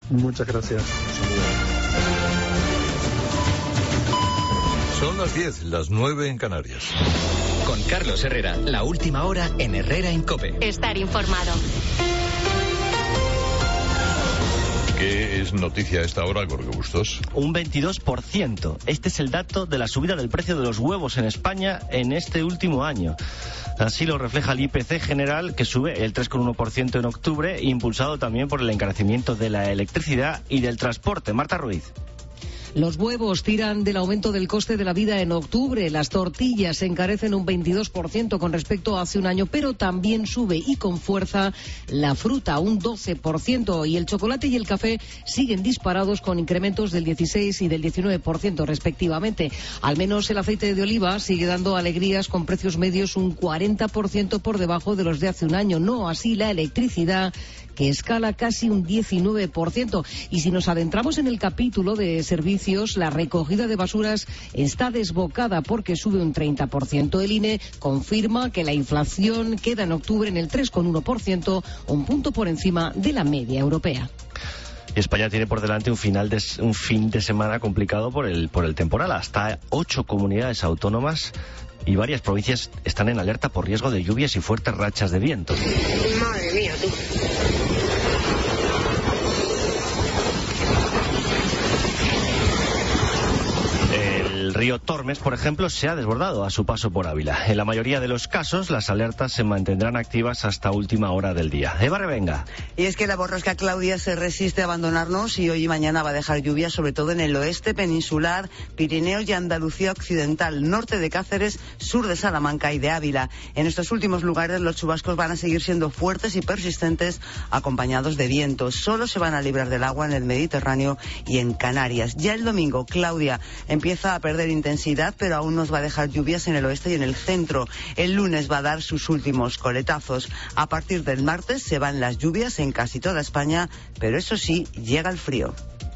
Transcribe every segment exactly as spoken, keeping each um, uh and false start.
Muchas gracias. Son las diez, las nueve en Canarias. Con Carlos Herrera, la última hora en Herrera en COPE. Estar informado. ¿Qué es noticia a esta hora, Jorge Bustos? Un veintidós por ciento. Este es el dato de la subida del precio de los huevos en España en este último año. Así lo refleja el I P C general, que sube el tres coma uno por ciento en octubre, impulsado también por el encarecimiento de la electricidad y del transporte. Marta Ruiz. Los huevos tiran del aumento del coste de la vida en octubre. Las tortillas se encarecen un veintidós por ciento con respecto a hace un año, pero también sube y con fuerza la fruta, un doce por ciento. Y el chocolate y el café siguen disparados con incrementos del dieciséis y del diecinueve por ciento respectivamente. Al menos el aceite de oliva sigue dando alegrías con precios medios un cuarenta por ciento por debajo de los de hace un año. No así la electricidad, que escala casi un diecinueve por ciento. Y si nos adentramos en el capítulo de servicios, la recogida de basuras está desbocada porque sube un treinta por ciento. El I N E confirma que la inflación queda en octubre en el tres coma uno por ciento, un punto por encima de la media europea. España tiene por delante un final de, un fin de semana complicado por el, por el temporal. Hasta ocho comunidades autónomas y varias provincias están en alerta por riesgo de lluvias y fuertes rachas de viento. Madre mía, tú. El río Tormes, por ejemplo, se ha desbordado a su paso por Ávila. En la mayoría de los casos, las alertas se mantendrán activas hasta última hora del día. Eva Revenga. Y es que la borrasca Claudia se resiste a abandonarnos y hoy y mañana va a dejar lluvia, sobre todo en el oeste peninsular, Pirineos y Andalucía occidental, norte de Cáceres, sur de Salamanca y de Ávila. En estos últimos lugares los chubascos van a seguir siendo fuertes y persistentes, acompañados de vientos. Solo se van a librar del agua en el Mediterráneo y en Canarias. Ya el domingo, Claudia empieza a perder intensidad, pero aún nos va a dejar lluvias en el oeste y en el centro. El lunes va a dar sus últimos coletazos. A partir del martes se van las lluvias en casi toda España, pero eso sí, llega el frío.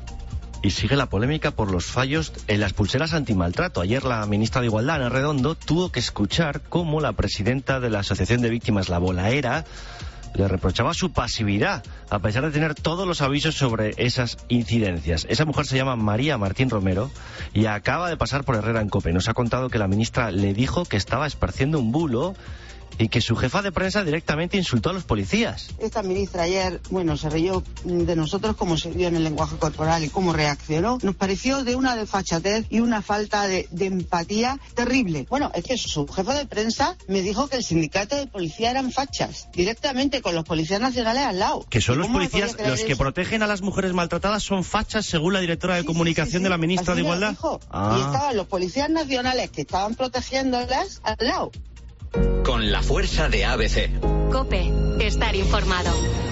Y sigue la polémica por los fallos en las pulseras antimaltrato. Ayer la ministra de Igualdad, Ana Redondo, tuvo que escuchar cómo la presidenta de la Asociación de Víctimas La Bolaera le reprochaba su pasividad, a pesar de tener todos los avisos sobre esas incidencias. Esa mujer se llama María Martín Romero y acaba de pasar por Herrera en COPE. Nos ha contado que la ministra le dijo que estaba esparciendo un bulo y que su jefa de prensa directamente insultó a los policías. Esta ministra ayer, bueno, se rió de nosotros, como se vio en el lenguaje corporal y cómo reaccionó. Nos pareció de una desfachatez y una falta de, de empatía terrible. Bueno, es que su jefa de prensa me dijo que el sindicato de policía eran fachas, directamente con los policías nacionales al lado. Que son los policías los que eso? protegen a las mujeres maltratadas, son fachas, según la directora de sí, comunicación sí, sí, sí. de la ministra Así de Igualdad. Ah. Y estaban los policías nacionales que estaban protegiéndolas al lado. Con la fuerza de A B C. COPE, estar informado.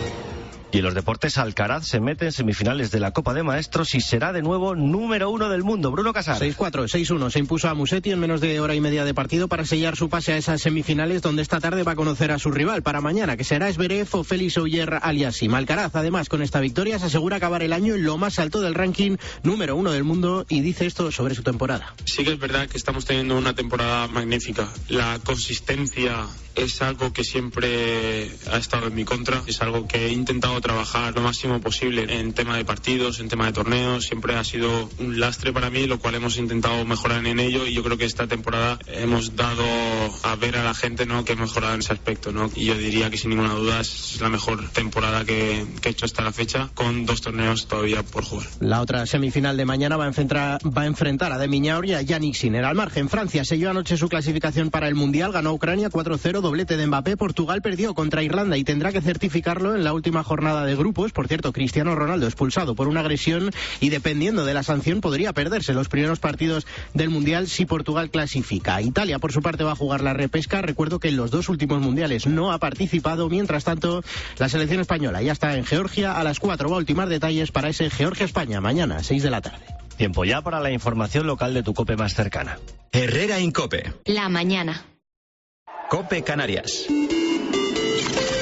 Y en los deportes, Alcaraz se mete en semifinales de la Copa de Maestros y será de nuevo número uno del mundo. Bruno Casar. seis cuatro, seis uno. Se impuso a Musetti en menos de hora y media de partido para sellar su pase a esas semifinales, donde esta tarde va a conocer a su rival para mañana, que será Zverev o Félix Auger-Aliassime. Alcaraz, además, con esta victoria se asegura acabar el año en lo más alto del ranking, número uno del mundo, y dice esto sobre su temporada. Sí que es verdad que estamos teniendo una temporada magnífica. La consistencia es algo que siempre ha estado en mi contra, es algo que he intentado trabajar lo máximo posible en tema de partidos, en tema de torneos. Siempre ha sido un lastre para mí, lo cual hemos intentado mejorar en ello, y yo creo que esta temporada hemos dado a ver a la gente, ¿no?, que he mejorado en ese aspecto, ¿no? Y yo diría que sin ninguna duda es la mejor temporada que, que he hecho hasta la fecha, con dos torneos todavía por jugar. La otra semifinal de mañana va a enfrentar, va a, enfrentar a Demi Ñaur y a Yannick Sinner. Al margen, Francia selló anoche su clasificación para el Mundial, ganó a Ucrania cuatro cero, doblete de Mbappé. Portugal perdió contra Irlanda y tendrá que certificarlo en la última jornada de grupos. Por cierto, Cristiano Ronaldo expulsado por una agresión y, dependiendo de la sanción, podría perderse los primeros partidos del Mundial si Portugal clasifica. Italia, por su parte, va a jugar la repesca. Recuerdo que en los dos últimos mundiales no ha participado. Mientras tanto, la selección española ya está en Georgia. A las cuatro va a ultimar detalles para ese Georgia-España mañana a seis de la tarde. Tiempo ya para la información local de tu COPE más cercana. Herrera en COPE. La mañana. COPE Canarias.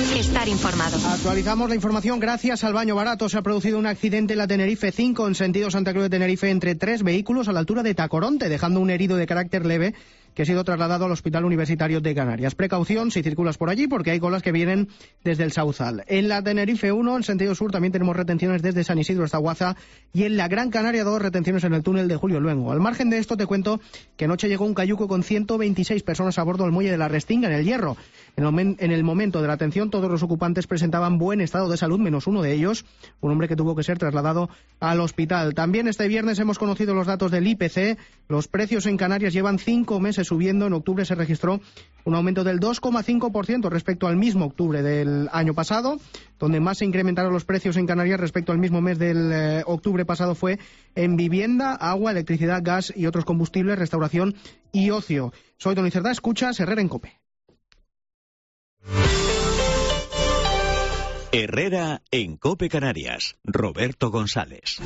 Estar informado. Actualizamos la información gracias al baño barato. Se ha producido un accidente en la Tenerife cinco en sentido Santa Cruz de Tenerife entre tres vehículos a la altura de Tacoronte, dejando un herido de carácter leve que ha sido trasladado al Hospital Universitario de Canarias. Precaución si circulas por allí porque hay colas que vienen desde el Sauzal. En la Tenerife uno, en sentido sur, también tenemos retenciones desde San Isidro hasta Guaza, y en la Gran Canaria dos retenciones en el túnel de Julio Luengo. Al margen de esto te cuento que anoche llegó un cayuco con ciento veintiséis personas a bordo del muelle de la Restinga en el Hierro. En el, en el momento de la atención todos los ocupantes presentaban buen estado de salud, menos uno de ellos, un hombre que tuvo que ser trasladado al hospital. También este viernes hemos conocido los datos del I P C. Los precios en Canarias llevan cinco meses subiendo. En octubre se registró un aumento del dos coma cinco por ciento respecto al mismo octubre del año pasado. Donde más se incrementaron los precios en Canarias respecto al mismo mes del eh, octubre pasado fue en vivienda, agua, electricidad, gas y otros combustibles, restauración y ocio. Soy Don Cerdá, escuchas Herrera en COPE. Herrera en COPE Canarias. Roberto González.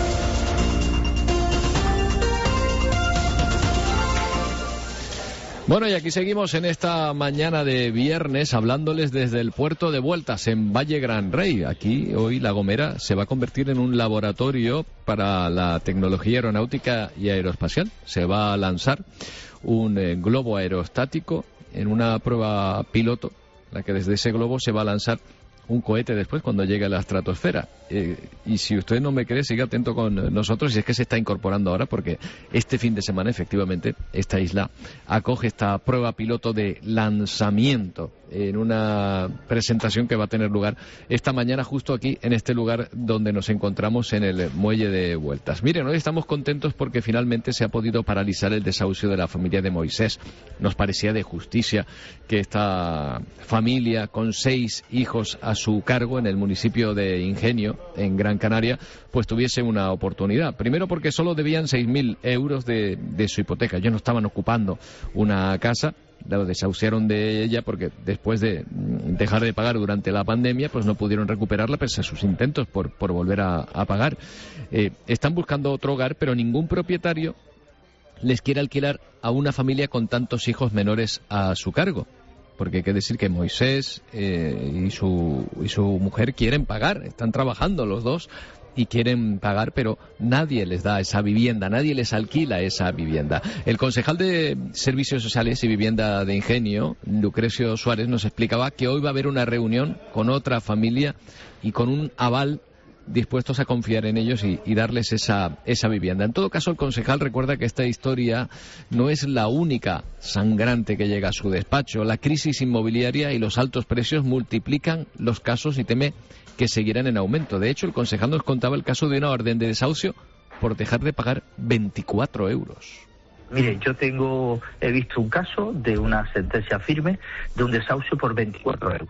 Bueno, y aquí seguimos en esta mañana de viernes hablándoles desde el puerto de Vueltas en Valle Gran Rey. Aquí hoy La Gomera se va a convertir en un laboratorio para la tecnología aeronáutica y aeroespacial. Se va a lanzar un eh, globo aerostático en una prueba piloto, la que desde ese globo se va a lanzar un cohete después cuando llegue a la estratosfera. Eh, y si usted no me cree, sigue atento con nosotros, y es que se está incorporando ahora, porque este fin de semana efectivamente esta isla acoge esta prueba piloto de lanzamiento en una presentación que va a tener lugar esta mañana justo aquí en este lugar donde nos encontramos en el muelle de Vueltas. Miren, hoy estamos contentos porque finalmente se ha podido paralizar el desahucio de la familia de Moisés. Nos parecía de justicia que esta familia con seis hijos a su cargo en el municipio de Ingenio, en Gran Canaria, pues tuviese una oportunidad. Primero porque solo debían seis mil euros de, de su hipoteca. Ellos no estaban ocupando una casa, lo desahuciaron de ella porque después de dejar de pagar durante la pandemia, pues no pudieron recuperarla pese a sus intentos por, por volver a, a pagar. Eh, están buscando otro hogar, pero ningún propietario les quiere alquilar a una familia con tantos hijos menores a su cargo. Porque hay que decir que Moisés eh, y, su, y su mujer quieren pagar, están trabajando los dos y quieren pagar, pero nadie les da esa vivienda, nadie les alquila esa vivienda. El concejal de Servicios Sociales y Vivienda de Ingenio, Lucrecio Suárez, nos explicaba que hoy va a haber una reunión con otra familia y con un aval dispuestos a confiar en ellos y, y darles esa, esa vivienda. En todo caso, el concejal recuerda que esta historia no es la única sangrante que llega a su despacho. La crisis inmobiliaria y los altos precios multiplican los casos y teme que seguirán en aumento. De hecho, el concejal nos contaba el caso de una orden de desahucio por dejar de pagar veinticuatro euros. Mire, yo tengo, he visto un caso de una sentencia firme de un desahucio por veinticuatro euros.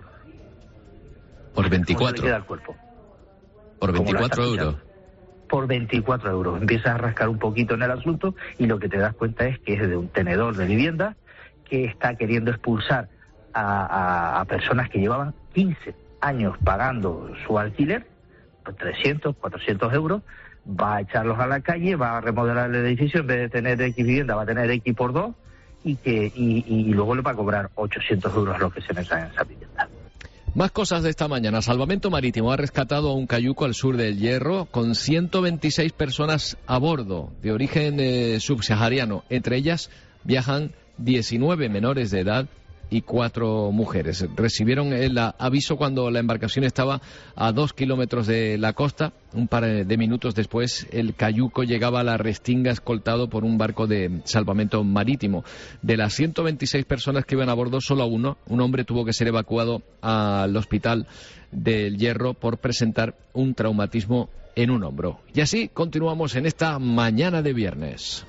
¿Por veinticuatro? ¿Cómo le queda el cuerpo? ¿Por veinticuatro euros? Por veinticuatro euros. Empiezas a rascar un poquito en el asunto y lo que te das cuenta es que es de un tenedor de vivienda que está queriendo expulsar a, a, a personas que llevaban quince años pagando su alquiler, por trescientos, cuatrocientos euros, va a echarlos a la calle, va a remodelar el edificio, en vez de tener X vivienda va a tener X por dos y, que, y, y luego le va a cobrar ochocientos euros a los que se metan en esa vivienda. Más cosas de esta mañana. Salvamento Marítimo ha rescatado a un cayuco al sur del Hierro con ciento veintiséis personas a bordo de origen eh, subsahariano. Entre ellas viajan diecinueve menores de edad y cuatro mujeres. Recibieron el aviso cuando la embarcación estaba a dos kilómetros de la costa. Un par de minutos después, el cayuco llegaba a la Restinga escoltado por un barco de salvamento marítimo. De las ciento veintiséis personas que iban a bordo, solo uno, un hombre, tuvo que ser evacuado al hospital del Hierro por presentar un traumatismo en un hombro. Y así continuamos en esta mañana de viernes.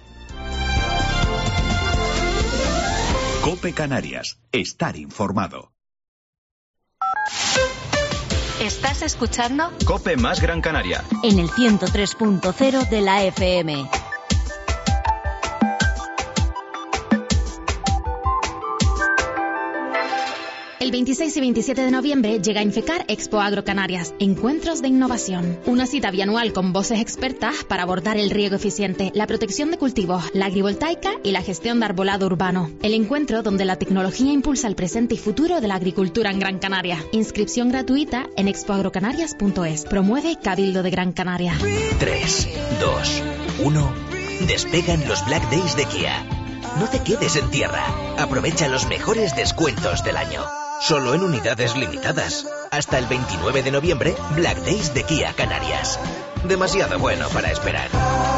COPE Canarias. Estar informado. ¿Estás escuchando? COPE más Gran Canaria. En el ciento tres punto cero de la F M. El veintiséis y veintisiete de noviembre llega a Infecar Expo Agrocanarias, Encuentros de Innovación. Una cita bianual con voces expertas para abordar el riego eficiente, la protección de cultivos, la agrivoltaica y la gestión de arbolado urbano. El encuentro donde la tecnología impulsa el presente y futuro de la agricultura en Gran Canaria. Inscripción gratuita en expo agrocanarias punto es. Promueve Cabildo de Gran Canaria. tres, dos, uno. Despegan los Black Days de Kia. No te quedes en tierra. Aprovecha los mejores descuentos del año. Solo en unidades limitadas. Hasta el veintinueve de noviembre, Black Days de Kia Canarias. Demasiado bueno para esperar.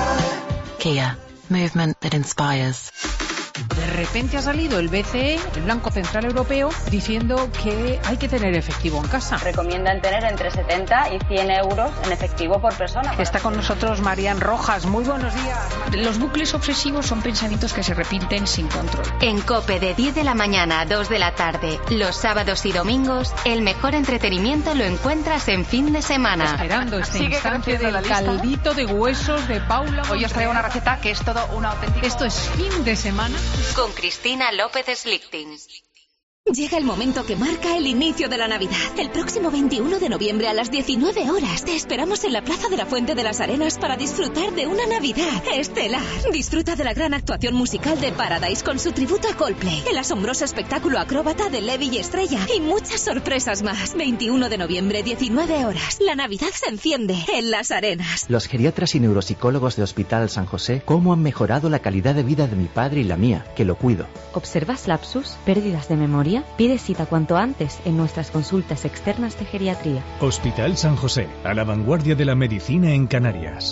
Kia. Movement that inspires. De repente ha salido el B C E, el Banco Central Europeo, diciendo que hay que tener efectivo en casa. Recomiendan tener entre setenta y cien euros en efectivo por persona. Está con nosotros Marian Rojas. Muy buenos días. Los bucles obsesivos son pensamientos que se repiten sin control. En COPE de diez de la mañana a dos de la tarde, los sábados y domingos, el mejor entretenimiento lo encuentras en fin de semana. Esperando este Sigue instante del la lista. caldito de huesos de Paula. Hoy os traigo una receta que es todo una auténtica... Esto es fin de semana. Con Cristina López Slichting. Llega el momento que marca el inicio de la Navidad. El próximo veintiuno de noviembre a las diecinueve horas te esperamos en la Plaza de la Fuente de las Arenas para disfrutar de una Navidad estelar. Disfruta de la gran actuación musical de Paradise con su tributo a Coldplay, el asombroso espectáculo acróbata de Levi y Estrella y muchas sorpresas más. veintiuno de noviembre, diecinueve horas. La Navidad se enciende en las Arenas. Los geriatras y neuropsicólogos de Hospital San José, ¿cómo han mejorado la calidad de vida de mi padre y la mía, que lo cuido? ¿Observas lapsus, pérdidas de memoria? Pide cita cuanto antes en nuestras consultas externas de geriatría. Hospital San José, a la vanguardia de la medicina en Canarias.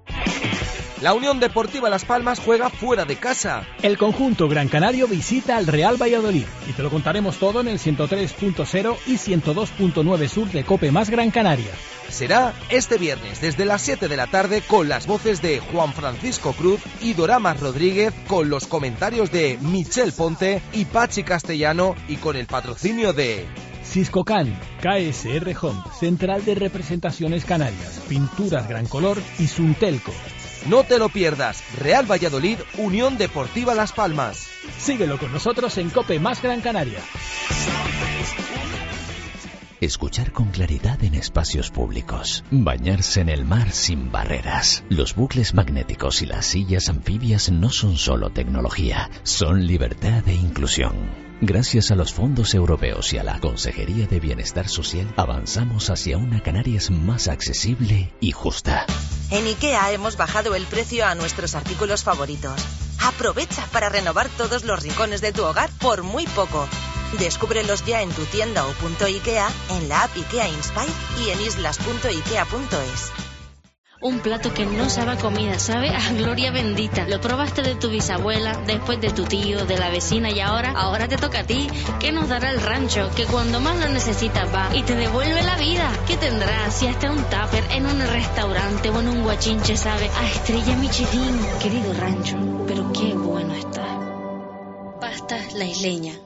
La Unión Deportiva Las Palmas juega fuera de casa. El conjunto gran canario visita al Real Valladolid. Y te lo contaremos todo en el ciento tres punto cero y ciento dos punto nueve Sur de COPE más Gran Canaria. Será este viernes desde las siete de la tarde con las voces de Juan Francisco Cruz y Doramas Rodríguez, con los comentarios de Michel Ponte y Pachi Castellano y con el patrocinio de... Siscocan, K S R Home, Central de Representaciones Canarias, Pinturas Gran Color y Suntelco. No te lo pierdas, Real Valladolid, Unión Deportiva Las Palmas. Síguelo con nosotros en COPE más Gran Canaria. Escuchar con claridad en espacios públicos. Bañarse en el mar sin barreras. Los bucles magnéticos y las sillas anfibias no son solo tecnología, son libertad e inclusión. Gracias a los fondos europeos y a la Consejería de Bienestar Social, avanzamos hacia una Canarias más accesible y justa. En IKEA hemos bajado el precio a nuestros artículos favoritos. Aprovecha para renovar todos los rincones de tu hogar por muy poco. Descúbrelos ya en tu tienda o punto IKEA, en la app IKEA Inspire y en islas punto ikea punto es. Un plato que no sabe a comida, sabe a gloria bendita. Lo probaste de tu bisabuela, después de tu tío, de la vecina y ahora, ahora te toca a ti. ¿Qué nos dará el rancho? Que cuando más lo necesitas va y te devuelve la vida. ¿Qué tendrás si hasta un tupper en un restaurante o en un guachinche sabe a estrella Michelin? Querido rancho, pero qué bueno está. Pastas La Isleña.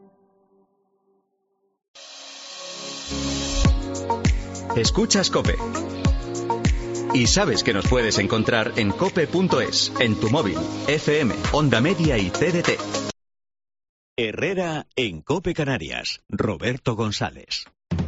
Escuchas COPE. Y sabes que nos puedes encontrar en cope punto es, en tu móvil, F M, Onda Media y T D T. Herrera en COPE Canarias. Roberto González.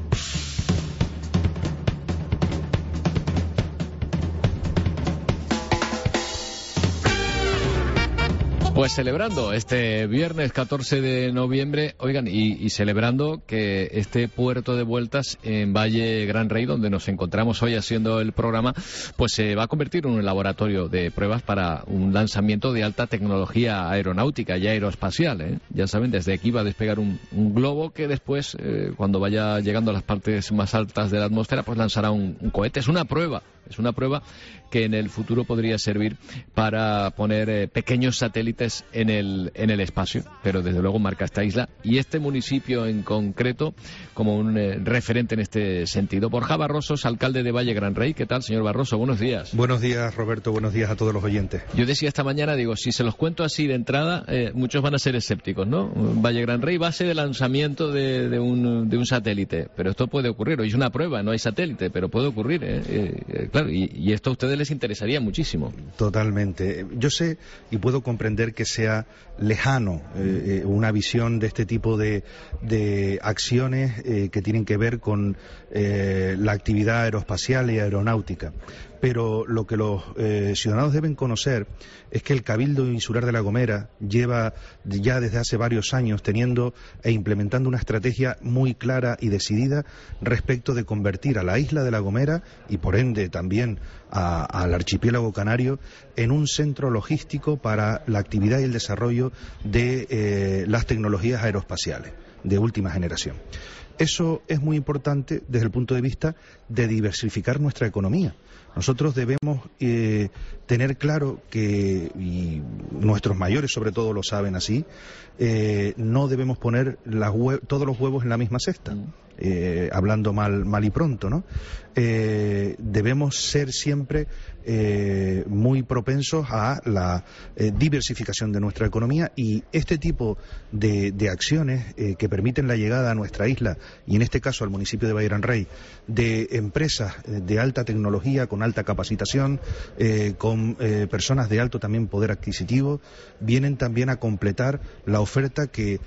Pues celebrando este viernes catorce de noviembre, oigan, y, y celebrando que este puerto de vueltas en Valle Gran Rey, donde nos encontramos hoy haciendo el programa, pues se va a convertir en un laboratorio de pruebas para un lanzamiento de alta tecnología aeronáutica y aeroespacial, ¿eh? Ya saben, desde aquí va a despegar un, un globo que después, eh, cuando vaya llegando a las partes más altas de la atmósfera, pues lanzará un, un cohete. Es una prueba, es una prueba que en el futuro podría servir para poner eh, pequeños satélites en el en el espacio, pero desde luego marca esta isla y este municipio en concreto como un eh, referente en este sentido. Borja Barrosos, alcalde de Valle Gran Rey. ¿Qué tal, señor Barroso? Buenos días. Buenos días, Roberto. Buenos días a todos los oyentes. Yo decía esta mañana, digo, si se los cuento así de entrada, eh, muchos van a ser escépticos, ¿no? Valle Gran Rey, base de lanzamiento de, de, un, de un satélite, pero esto puede ocurrir. Hoy es una prueba, no hay satélite, pero puede ocurrir, ¿eh? Eh, eh, claro, y, y esto a ustedes les interesaría muchísimo. Totalmente. Yo sé y puedo comprender que que sea lejano eh, eh, una visión de este tipo de, de acciones eh, que tienen que ver con eh, la actividad aeroespacial y aeronáutica. Pero lo que los eh, ciudadanos deben conocer es que el Cabildo Insular de La Gomera lleva ya desde hace varios años teniendo e implementando una estrategia muy clara y decidida respecto de convertir a la isla de La Gomera y por ende también a, al archipiélago canario en un centro logístico para la actividad y el desarrollo de eh, las tecnologías aeroespaciales de última generación. Eso es muy importante desde el punto de vista de diversificar nuestra economía. Nosotros debemos eh, tener claro que, y nuestros mayores sobre todo lo saben así, eh, no debemos poner las todos los huevos en la misma cesta. Eh, hablando mal, mal y pronto, ¿no? Eh, debemos ser siempre eh, muy propensos a la eh, diversificación de nuestra economía y este tipo de, de acciones eh, que permiten la llegada a nuestra isla y en este caso al municipio de Bahiran Rey de empresas de alta tecnología, con alta capacitación, eh, con eh, personas de alto también poder adquisitivo, vienen también a completar la oferta que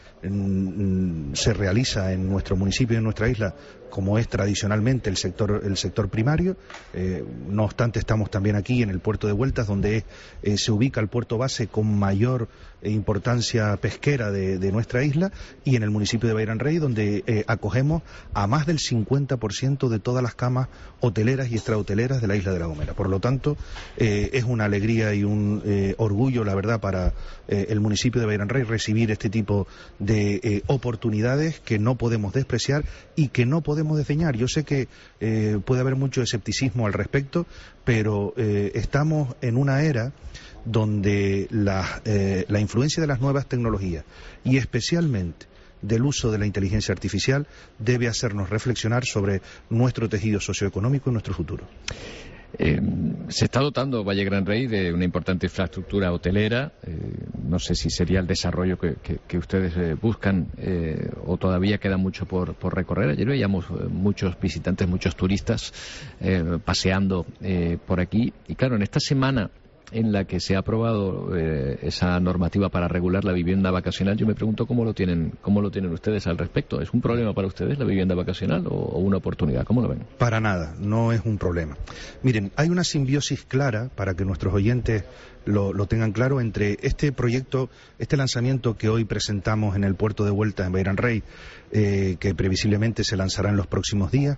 mm, se realiza en nuestro municipio y en nuestra isla, como es tradicionalmente el sector el sector primario. Eh, no obstante, estamos también aquí en el puerto de Vueltas, donde eh, se ubica el puerto base con mayor eh, importancia pesquera de, de nuestra isla, y en el municipio de Bahiran Rey, donde eh, acogemos a más del cincuenta por ciento de todas las camas hoteleras y extrahoteleras de la isla de La Gomera. Por lo tanto, eh, es una alegría y un eh, orgullo, la verdad, para eh, el municipio de Bahiran Rey recibir este tipo de eh, oportunidades que no podemos despreciar y que no podemos desdeñar. Yo sé que eh, puede haber mucho escepticismo al respecto, pero eh, estamos en una era donde la, eh, la influencia de las nuevas tecnologías y especialmente del uso de la inteligencia artificial debe hacernos reflexionar sobre nuestro tejido socioeconómico y nuestro futuro. Eh, se está dotando Valle Gran Rey de una importante infraestructura hotelera. Eh, no sé si sería el desarrollo que, que, que ustedes eh, buscan eh, o todavía queda mucho por, por recorrer. Ayer veíamos eh, muchos visitantes, muchos turistas eh, paseando eh, por aquí. Y claro, en esta semana en la que se ha aprobado eh, esa normativa para regular la vivienda vacacional, yo me pregunto cómo lo tienen cómo lo tienen ustedes al respecto. ¿Es un problema para ustedes la vivienda vacacional o, o una oportunidad? ¿Cómo lo ven? Para nada, no es un problema. Miren, hay una simbiosis clara, para que nuestros oyentes lo, lo tengan claro, entre este proyecto, este lanzamiento que hoy presentamos en el puerto de Vueltas en Bahiran Rey, eh, que previsiblemente se lanzará en los próximos días,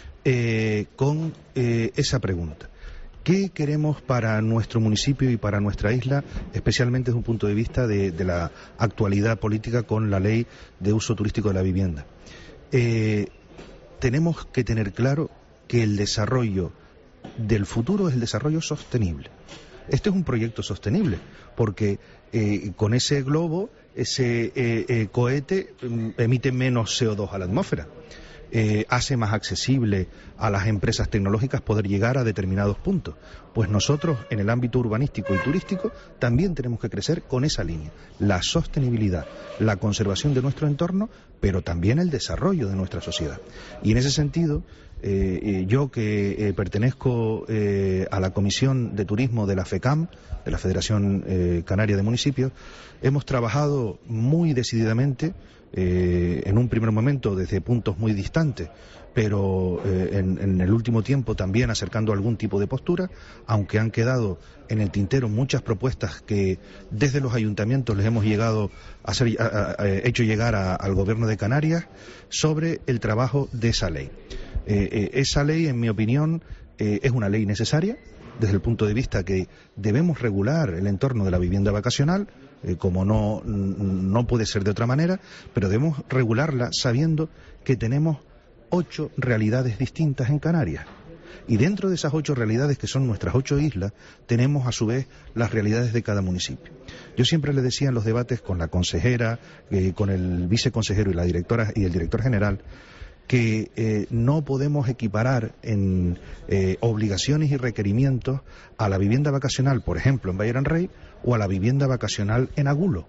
eh, con eh, esa pregunta. ¿Qué queremos para nuestro municipio y para nuestra isla, especialmente desde un punto de vista de, de la actualidad política con la ley de uso turístico de la vivienda? Eh, tenemos que tener claro que el desarrollo del futuro es el desarrollo sostenible. Este es un proyecto sostenible, porque eh, con ese globo, ese eh, eh, cohete eh, emite menos C O dos a la atmósfera. Eh, hace más accesible a las empresas tecnológicas poder llegar a determinados puntos. Pues nosotros, en el ámbito urbanístico y turístico, también tenemos que crecer con esa línea. La sostenibilidad, la conservación de nuestro entorno, pero también el desarrollo de nuestra sociedad. Y en ese sentido, eh, eh, yo que eh, pertenezco eh, a la Comisión de Turismo de la FECAM, de la Federación eh, Canaria de Municipios, hemos trabajado muy decididamente, Eh, en un primer momento desde puntos muy distantes, pero eh, en, en el último tiempo también acercando algún tipo de postura, aunque han quedado en el tintero muchas propuestas que desde los ayuntamientos les hemos llegado a hacer, a, a, a, hecho llegar a, al gobierno de Canarias sobre el trabajo de esa ley. Eh, eh, esa ley, en mi opinión, eh, es una ley necesaria desde el punto de vista que debemos regular el entorno de la vivienda vacacional, eh, como no, no puede ser de otra manera, pero debemos regularla sabiendo que tenemos ocho realidades distintas en Canarias. Y dentro de esas ocho realidades, que son nuestras ocho islas, tenemos a su vez las realidades de cada municipio. Yo siempre le decía en los debates con la consejera, eh, con el viceconsejero y la directora y el director general, que eh, no podemos equiparar en eh, obligaciones y requerimientos a la vivienda vacacional, por ejemplo, en Bahiran Rey, o a la vivienda vacacional en Agulo,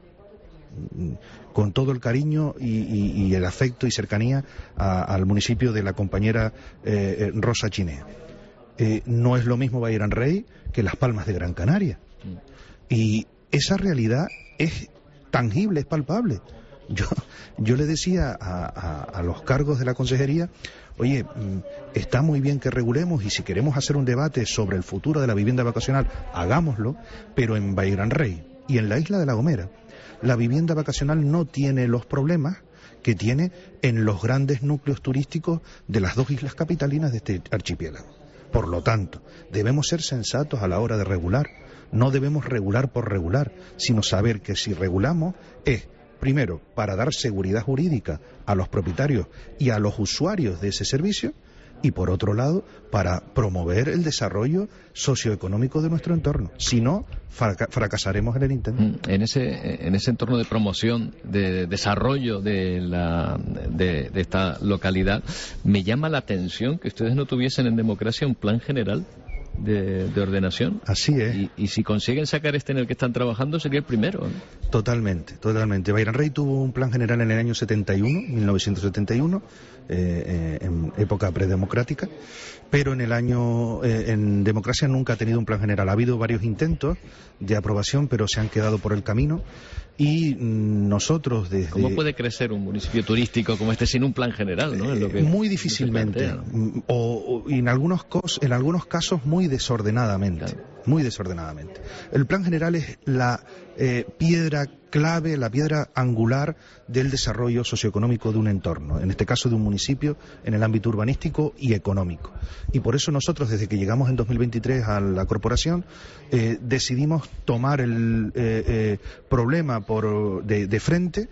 con todo el cariño y, y, y el afecto y cercanía a, al municipio de la compañera eh, Rosa Chinea. Eh, no es lo mismo Bahiran Rey que Las Palmas de Gran Canaria. Y esa realidad es tangible, es palpable. Yo, yo le decía a, a, a los cargos de la consejería, oye, está muy bien que regulemos y si queremos hacer un debate sobre el futuro de la vivienda vacacional, hagámoslo, pero en Valle Gran Rey y en la isla de La Gomera, la vivienda vacacional no tiene los problemas que tiene en los grandes núcleos turísticos de las dos islas capitalinas de este archipiélago. Por lo tanto, debemos ser sensatos a la hora de regular. No debemos regular por regular, sino saber que si regulamos es, primero, para dar seguridad jurídica a los propietarios y a los usuarios de ese servicio, y por otro lado, para promover el desarrollo socioeconómico de nuestro entorno. Si no, fraca- fracasaremos en el intento. En ese, en ese entorno de promoción, de desarrollo de, la, de, de esta localidad, me llama la atención que ustedes no tuviesen en democracia un plan general de, de ordenación. Así es. Y, y si consiguen sacar este en el que están trabajando, sería el primero, ¿no? Totalmente, totalmente. Valle Gran Rey tuvo un plan general en el año setenta y uno, mil novecientos setenta y uno, eh, eh, en época predemocrática, pero en el año, eh, en democracia nunca ha tenido un plan general. Ha habido varios intentos de aprobación, pero se han quedado por el camino. Y mm, nosotros desde... ¿Cómo puede crecer un municipio turístico como este sin un plan general, ¿no? Es lo que muy difícilmente, plantea, ¿no? o, o en algunos cos, en algunos casos muy desordenadamente, claro. muy desordenadamente. El plan general es la eh, piedra clave, la piedra angular del desarrollo socioeconómico de un entorno, en este caso de un municipio, en el ámbito urbanístico y económico. Y por eso nosotros, desde que llegamos en dos mil veintitrés a la corporación, eh, decidimos tomar el eh, eh, problema por, de, de frente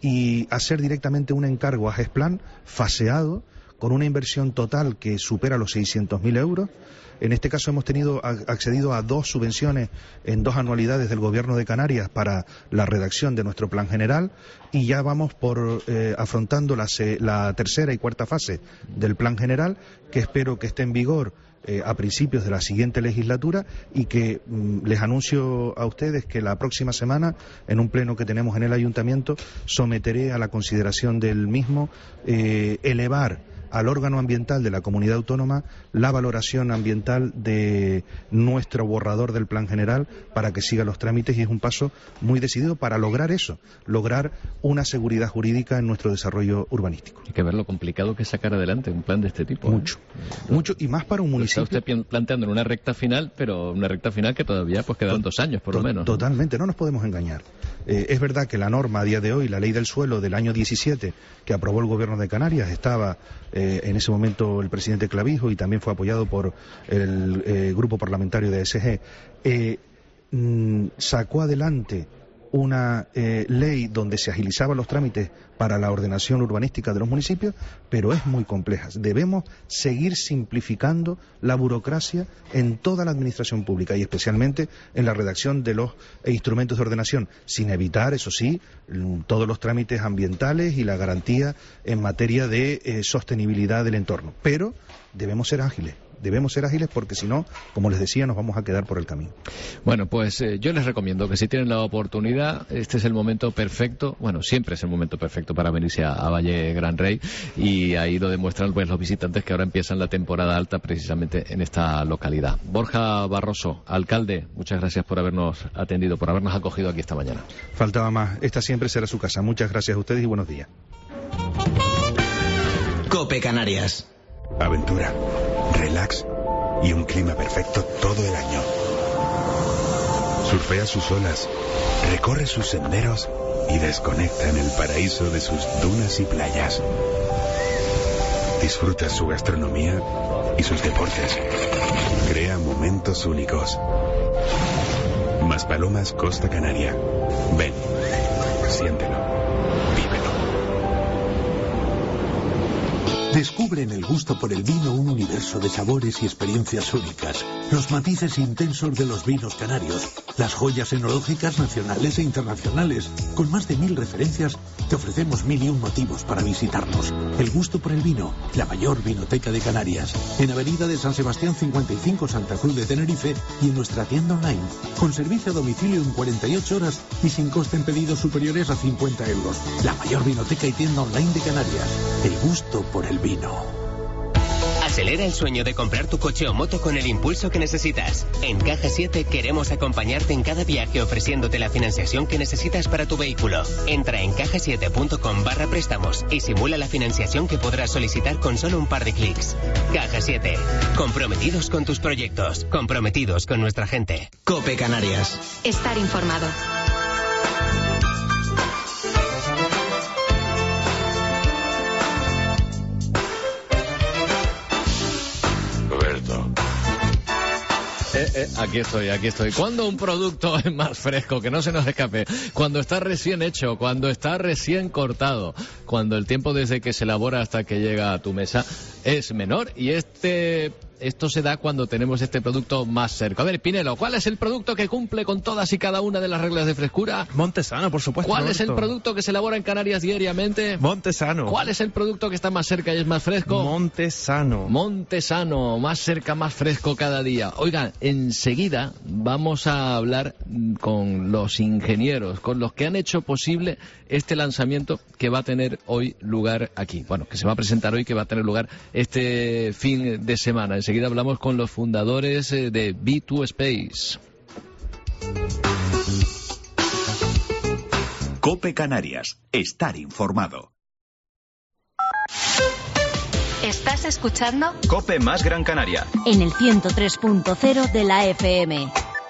y hacer directamente un encargo a Gesplan faseado, con una inversión total que supera los seiscientos mil euros. En este caso hemos tenido accedido a dos subvenciones en dos anualidades del Gobierno de Canarias para la redacción de nuestro plan general y ya vamos por eh, afrontando la, la tercera y cuarta fase del plan general, que espero que esté en vigor eh, a principios de la siguiente legislatura y que mm, les anuncio a ustedes que la próxima semana, en un pleno que tenemos en el Ayuntamiento, someteré a la consideración del mismo eh, elevar al órgano ambiental de la comunidad autónoma la valoración ambiental de nuestro borrador del plan general para que siga los trámites, y es un paso muy decidido para lograr eso, lograr una seguridad jurídica en nuestro desarrollo urbanístico. Hay que ver lo complicado que es sacar adelante un plan de este tipo. Mucho, ¿eh? mucho, y más para un municipio. Está usted planteando en una recta final, pero una recta final que todavía pues quedan to- dos años por to- lo menos. Totalmente, no nos podemos engañar. Eh, es verdad que la norma a día de hoy, la ley del suelo del año diecisiete, que aprobó el Gobierno de Canarias, estaba eh, en ese momento el presidente Clavijo y también fue apoyado por el eh, grupo parlamentario de E S G, eh, mm, sacó adelante una eh, ley donde se agilizaban los trámites para la ordenación urbanística de los municipios, pero es muy compleja. Debemos seguir simplificando la burocracia en toda la administración pública y especialmente en la redacción de los instrumentos de ordenación, sin evitar, eso sí, todos los trámites ambientales y la garantía en materia de eh, sostenibilidad del entorno. Pero debemos ser ágiles. Debemos ser ágiles porque si no, como les decía, nos vamos a quedar por el camino. Bueno, pues eh, yo les recomiendo que si tienen la oportunidad, este es el momento perfecto, bueno, siempre es el momento perfecto para venirse a, a Valle Gran Rey, y ahí lo demuestran pues los visitantes que ahora empiezan la temporada alta precisamente en esta localidad. Borja Barroso, alcalde, muchas gracias por habernos atendido, por habernos acogido aquí esta mañana. Faltaba más, esta siempre será su casa. Muchas gracias a ustedes y buenos días. COPE Canarias. Aventura, relax y un clima perfecto todo el año. Surfea sus olas, recorre sus senderos y desconecta en el paraíso de sus dunas y playas. Disfruta su gastronomía y sus deportes. Crea momentos únicos. Maspalomas Costa Canaria. Ven, siéntelo, vívelo. Descubre en el gusto por el vino un universo de sabores y experiencias únicas, los matices intensos de los vinos canarios, las joyas enológicas nacionales e internacionales. Con más de mil referencias, te ofrecemos mil y un motivos para visitarnos. El gusto por el vino, la mayor vinoteca de Canarias, en Avenida de San Sebastián cincuenta y cinco, Santa Cruz de Tenerife, y en nuestra tienda online, con servicio a domicilio en cuarenta y ocho horas y sin coste en pedidos superiores a cincuenta euros. La mayor vinoteca y tienda online de Canarias. El gusto por el vino. Acelera el sueño de comprar tu coche o moto con el impulso que necesitas. En Caja siete queremos acompañarte en cada viaje ofreciéndote la financiación que necesitas para tu vehículo. Entra en caja siete punto com barra préstamos y simula la financiación que podrás solicitar con solo un par de clics. Caja siete. Comprometidos con tus proyectos. Comprometidos con nuestra gente. COPE Canarias. Estar informado. Eh, eh, aquí estoy, aquí estoy. Cuando un producto es más fresco, que no se nos escape, cuando está recién hecho, cuando está recién cortado, cuando el tiempo desde que se elabora hasta que llega a tu mesa es menor, y este esto se da cuando tenemos este producto más cerca. A ver, Pinelo, ¿cuál es el producto que cumple con todas y cada una de las reglas de frescura? Montesano, por supuesto. ¿Cuál Roberto. es el producto que se elabora en Canarias diariamente? Montesano. ¿Cuál es el producto que está más cerca y es más fresco? Montesano. Montesano, más cerca, más fresco cada día. Oigan, enseguida vamos a hablar con los ingenieros, con los que han hecho posible este lanzamiento que va a tener hoy lugar aquí. Bueno, que se va a presentar hoy, que va a tener lugar este fin de semana. Enseguida hablamos con los fundadores de B dos Space. COPE Canarias. Estar informado. ¿Estás escuchando? COPE más Gran Canaria. En el ciento tres punto cero de la F M.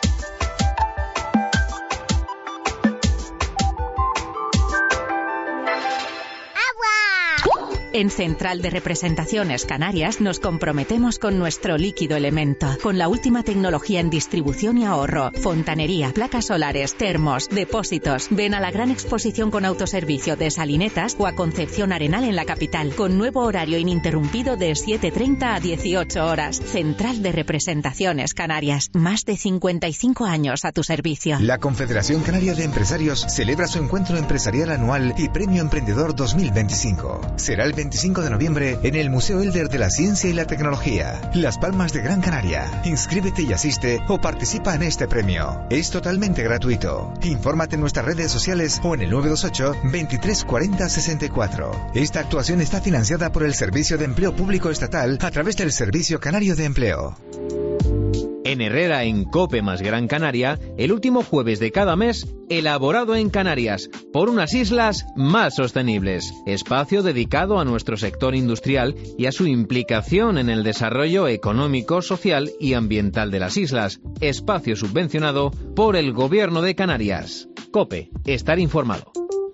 En Central de Representaciones Canarias nos comprometemos con nuestro líquido elemento, con la última tecnología en distribución y ahorro, fontanería, placas solares, termos, depósitos. Ven a la gran exposición con autoservicio de Salinetas o a Concepción Arenal en la capital, con nuevo horario ininterrumpido de siete treinta a dieciocho horas. Central de Representaciones Canarias, más de cincuenta y cinco años a tu servicio. La Confederación Canaria de Empresarios celebra su encuentro empresarial anual y Premio Emprendedor dos mil veinticinco. Será el veinticinco de noviembre en el Museo Elder de la Ciencia y la Tecnología, Las Palmas de Gran Canaria. Inscríbete y asiste o participa en este premio. Es totalmente gratuito. Infórmate en nuestras redes sociales o en el nueve dos ocho, veintitrés cuarenta sesenta y cuatro. Esta actuación está financiada por el Servicio de Empleo Público Estatal a través del Servicio Canario de Empleo. En Herrera, en COPE más Gran Canaria, el último jueves de cada mes, elaborado en Canarias, por unas islas más sostenibles. Espacio dedicado a nuestro sector industrial y a su implicación en el desarrollo económico, social y ambiental de las islas. Espacio subvencionado por el Gobierno de Canarias. COPE, estar informado.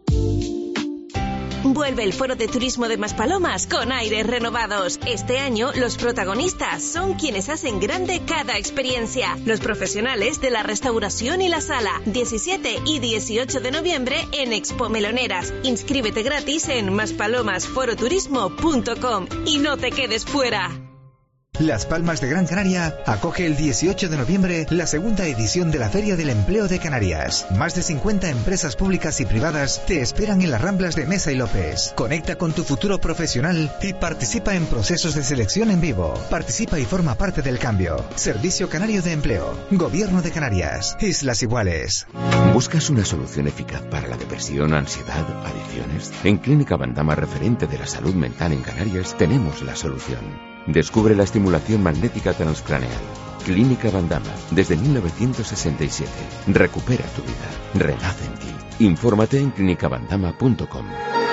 Vuelve el Foro de Turismo de Maspalomas con aires renovados. Este año los protagonistas son quienes hacen grande cada experiencia. Los profesionales de la restauración y la sala. diecisiete y dieciocho de noviembre en Expo Meloneras. Inscríbete gratis en maspalomas foro turismo punto com y no te quedes fuera. Las Palmas de Gran Canaria acoge el dieciocho de noviembre la segunda edición de la Feria del Empleo de Canarias. Más de cincuenta empresas públicas y privadas te esperan en las Ramblas de Mesa y López. Conecta con tu futuro profesional y participa en procesos de selección en vivo. Participa y forma parte del cambio. Servicio Canario de Empleo. Gobierno de Canarias. Islas Iguales. ¿Buscas una solución eficaz para la depresión, ansiedad, adicciones? En Clínica Bandama, referente de la salud mental en Canarias, tenemos la solución. Descubre la estimulación magnética transcraneal. Clínica Bandama, desde mil novecientos sesenta y siete. Recupera tu vida. Renace en ti. Infórmate en clínica bandama punto com.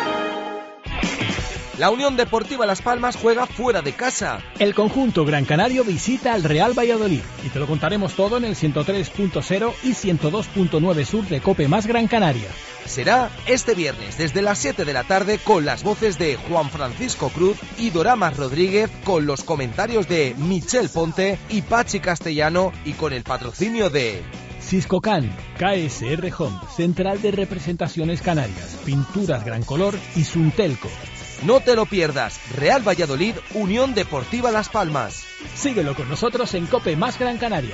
La Unión Deportiva Las Palmas juega fuera de casa. El conjunto Gran Canario visita al Real Valladolid y te lo contaremos todo en el ciento tres punto cero y ciento dos punto nueve Sur de COPE más Gran Canaria. Será este viernes desde las siete de la tarde con las voces de Juan Francisco Cruz y Doramas Rodríguez, con los comentarios de Michel Ponte y Pachi Castellano y con el patrocinio de Siscocan, K S R Home, Central de Representaciones Canarias, Pinturas Gran Color y Suntelco. No te lo pierdas. Real Valladolid, Unión Deportiva Las Palmas. Síguelo con nosotros en COPE más Gran Canaria.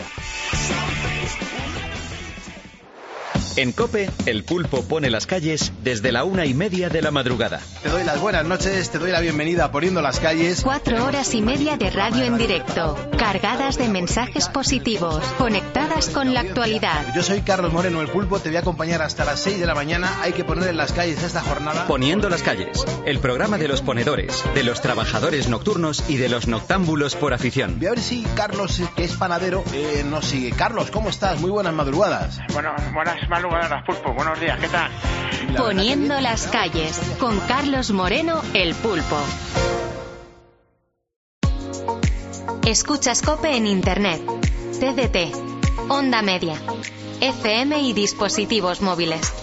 En COPE, el pulpo pone las calles desde la una y media de la madrugada. Te doy las buenas noches, te doy la bienvenida poniendo las calles. Cuatro horas y media de radio en directo, cargadas de mensajes positivos, conectadas horas con la actualidad. Yo soy Carlos Moreno, el Pulpo, te voy a acompañar hasta las seis de la mañana. Hay que poner en las calles esta jornada. Poniendo las calles, el programa de los ponedores, de los trabajadores nocturnos y de los noctámbulos por afición. Voy a ver si Carlos, que es panadero, eh, nos sigue. Carlos, ¿cómo estás? Muy buenas madrugadas. Bueno, buenas madrugadas, Pulpo. Buenos días, ¿qué tal? Poniendo las calles, con Carlos Moreno, el Pulpo. Escuchas COPE en Internet, T D T, Onda Media, F M y dispositivos móviles.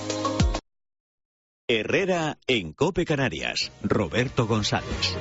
Herrera en COPE Canarias. Roberto González.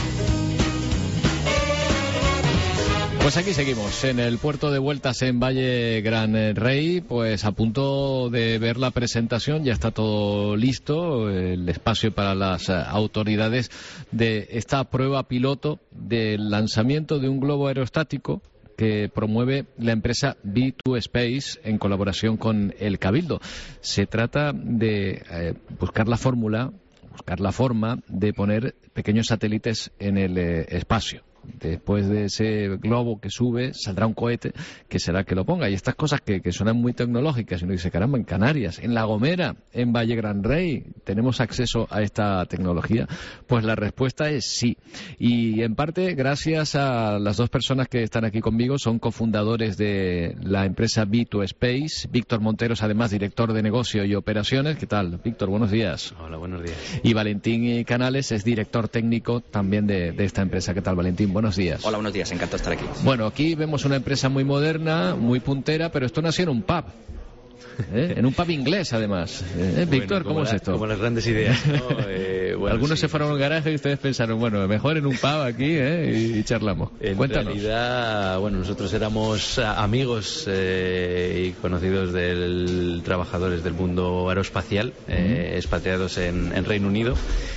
Pues aquí seguimos, en el puerto de vueltas en Valle Gran Rey, pues a punto de ver la presentación, ya está todo listo, el espacio para las autoridades de esta prueba piloto del lanzamiento de un globo aerostático que promueve la empresa B dos Space en colaboración con el Cabildo. Se trata de eh, buscar la fórmula, buscar la forma de poner pequeños satélites en el eh, espacio. Después de ese globo que sube, saldrá un cohete que será que lo ponga. Y estas cosas que, que suenan muy tecnológicas, y uno dice, caramba, en Canarias, en La Gomera, en Valle Gran Rey, ¿tenemos acceso a esta tecnología? Pues la respuesta es sí. Y en parte, gracias a las dos personas que están aquí conmigo, son cofundadores de la empresa B dos Space. Víctor Monteros, además, director de negocio y operaciones. ¿Qué tal, Víctor? Buenos días. Hola, buenos días. Y Valentín Canales es director técnico también de, de esta empresa. ¿Qué tal, Valentín? Buenos días. Hola, buenos días, encantado de estar aquí. Bueno, aquí vemos una empresa muy moderna, muy puntera, pero esto nació en un pub. ¿Eh? En un pub inglés, además. ¿Eh, Víctor, bueno, cómo la, es esto? Como las grandes ideas, ¿no? eh, bueno, Algunos sí, se fueron a un garaje y ustedes pensaron, bueno, mejor en un pub aquí, ¿eh? y, y charlamos. En Cuéntanos. realidad, bueno, nosotros éramos amigos eh, y conocidos de trabajadores del mundo aeroespacial, eh, expatriados en, en Reino Unido.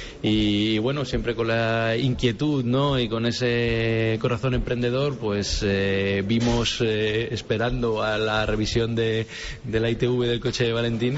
Y bueno, siempre con la inquietud, ¿no? Y con ese corazón emprendedor, pues eh, vimos, eh, esperando a la revisión de, de la I T V del coche de Valentín,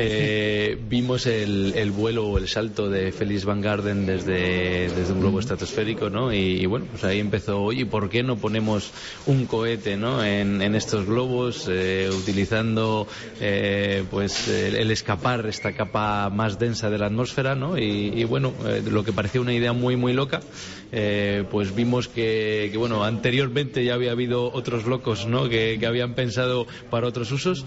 eh, vimos el, el vuelo o el salto de Felix Van Garden desde, desde un globo estratosférico, ¿no? Y, y bueno, pues ahí empezó, oye, ¿por qué no ponemos un cohete, ¿no? En, en estos globos, eh, utilizando eh, pues el, el escapar, esta capa más densa de la atmósfera, ¿no? Y, y bueno, Eh, lo que parecía una idea muy muy loca, eh, pues vimos que, que bueno, anteriormente ya había habido otros locos, ¿no? que, que habían pensado para otros usos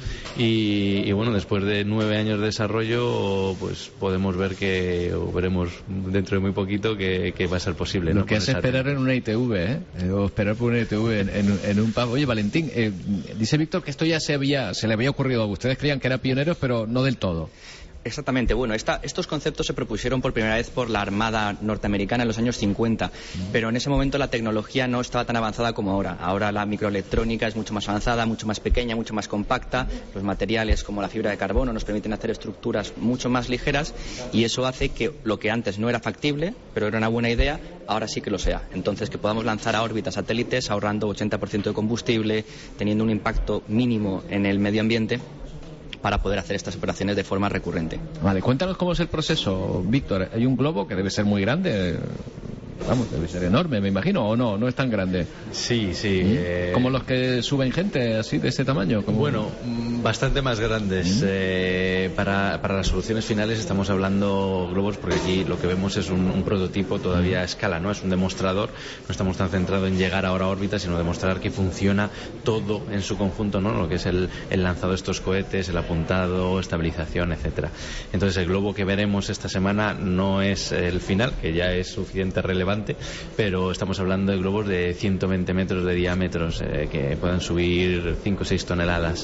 y, y bueno, después de nueve años de desarrollo, pues podemos ver que, o veremos dentro de muy poquito que, que va a ser posible, lo ¿no? que es esperar en una I T V, ¿eh? o esperar por una I T V en, en, en un pub. Oye, Valentín, eh, dice Víctor que esto ya se había se le había ocurrido a ustedes, creían que eran pioneros, pero no del todo. Exactamente, bueno, esta, estos conceptos se propusieron por primera vez por la Armada norteamericana en los años cincuenta, pero en ese momento la tecnología no estaba tan avanzada como ahora. Ahora la microelectrónica es mucho más avanzada, mucho más pequeña, mucho más compacta, los materiales como la fibra de carbono nos permiten hacer estructuras mucho más ligeras y eso hace que lo que antes no era factible, pero era una buena idea, ahora sí que lo sea. Entonces, que podamos lanzar a órbita satélites ahorrando ochenta por ciento de combustible, teniendo un impacto mínimo en el medio ambiente, para poder hacer estas operaciones de forma recurrente. Vale, cuéntanos cómo es el proceso, Víctor. Hay un globo que debe ser muy grande, vamos, debe ser enorme, me imagino, o no, no es tan grande. Sí, sí. ¿Mm? Eh... ¿Como los que suben gente así de ese tamaño? ¿Cómo? Bueno, bastante más grandes. ¿Mm? Eh, para, para las soluciones finales estamos hablando globos, porque aquí lo que vemos es un, un prototipo todavía a escala, ¿no? Es un demostrador, no estamos tan centrados en llegar ahora a órbita, sino demostrar que funciona todo en su conjunto, ¿no? Lo que es el, el lanzado de estos cohetes, el apuntado, estabilización, etcétera. Entonces el globo que veremos esta semana no es el final, que ya es suficiente relevante, pero estamos hablando de globos de ciento veinte metros de diámetros, eh, que puedan subir cinco o seis toneladas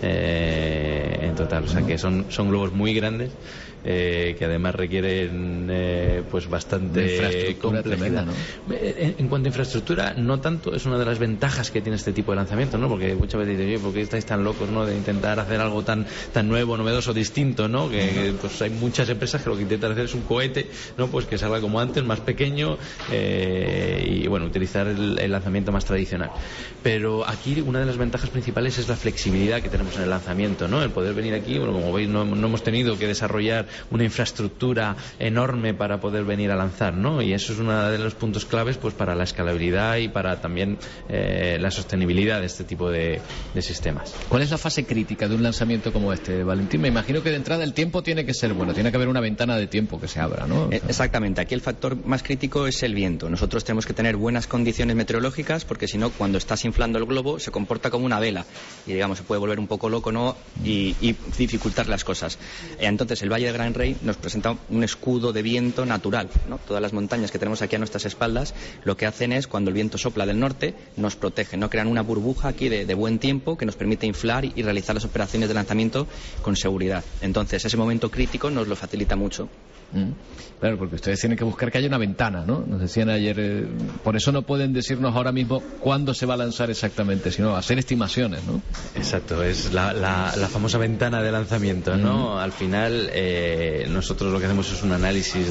eh, en total, o sea que son, son globos muy grandes, eh, que además requieren eh, pues bastante complejidad, ¿no? En, en cuanto a infraestructura, no tanto, es una de las ventajas que tiene este tipo de lanzamiento, ¿no? Porque muchas veces dicen, oye, ¿por qué estáis tan locos, ¿no? De intentar hacer algo tan tan nuevo, novedoso, distinto, ¿no? Que, que pues hay muchas empresas que lo que intentan hacer es un cohete, ¿no? Pues que salga como antes, más pequeño, eh, y bueno, utilizar el, el lanzamiento más tradicional. Pero aquí una de las ventajas principales es la flexibilidad que tenemos en el lanzamiento, ¿no? El poder venir aquí, bueno, como veis, no, no hemos tenido que desarrollar una infraestructura enorme para poder venir a lanzar, ¿no? Y eso es uno de los puntos claves, pues, para la escalabilidad y para también eh, la sostenibilidad de este tipo de, de sistemas. ¿Cuál es la fase crítica de un lanzamiento como este, Valentín? Me imagino que de entrada el tiempo tiene que ser bueno, tiene que haber una ventana de tiempo que se abra, ¿no? O sea... Exactamente, aquí el factor más crítico es el viento. Nosotros tenemos que tener buenas condiciones meteorológicas, porque si no, cuando estás inflando el globo se comporta como una vela y, digamos, se puede volver un poco loco, ¿no? Y, y dificultar las cosas. Entonces el Valle de Gran Rey nos presenta un escudo de viento natural, ¿no? Todas las montañas que tenemos aquí a nuestras espaldas lo que hacen es, cuando el viento sopla del norte, nos protegen, ¿no? Crean una burbuja aquí de, de buen tiempo que nos permite inflar y, y realizar las operaciones de lanzamiento con seguridad. Entonces ese momento crítico nos lo facilita mucho. Mm. Claro, porque ustedes tienen que buscar que haya una ventana, ¿no? Nos decían ayer, eh, por eso no pueden decirnos ahora mismo cuándo se va a lanzar exactamente, sino hacer estimaciones, ¿no? Exacto, es la, la, la famosa ventana de lanzamiento, ¿no? Mm. Al final eh, nosotros lo que hacemos es un análisis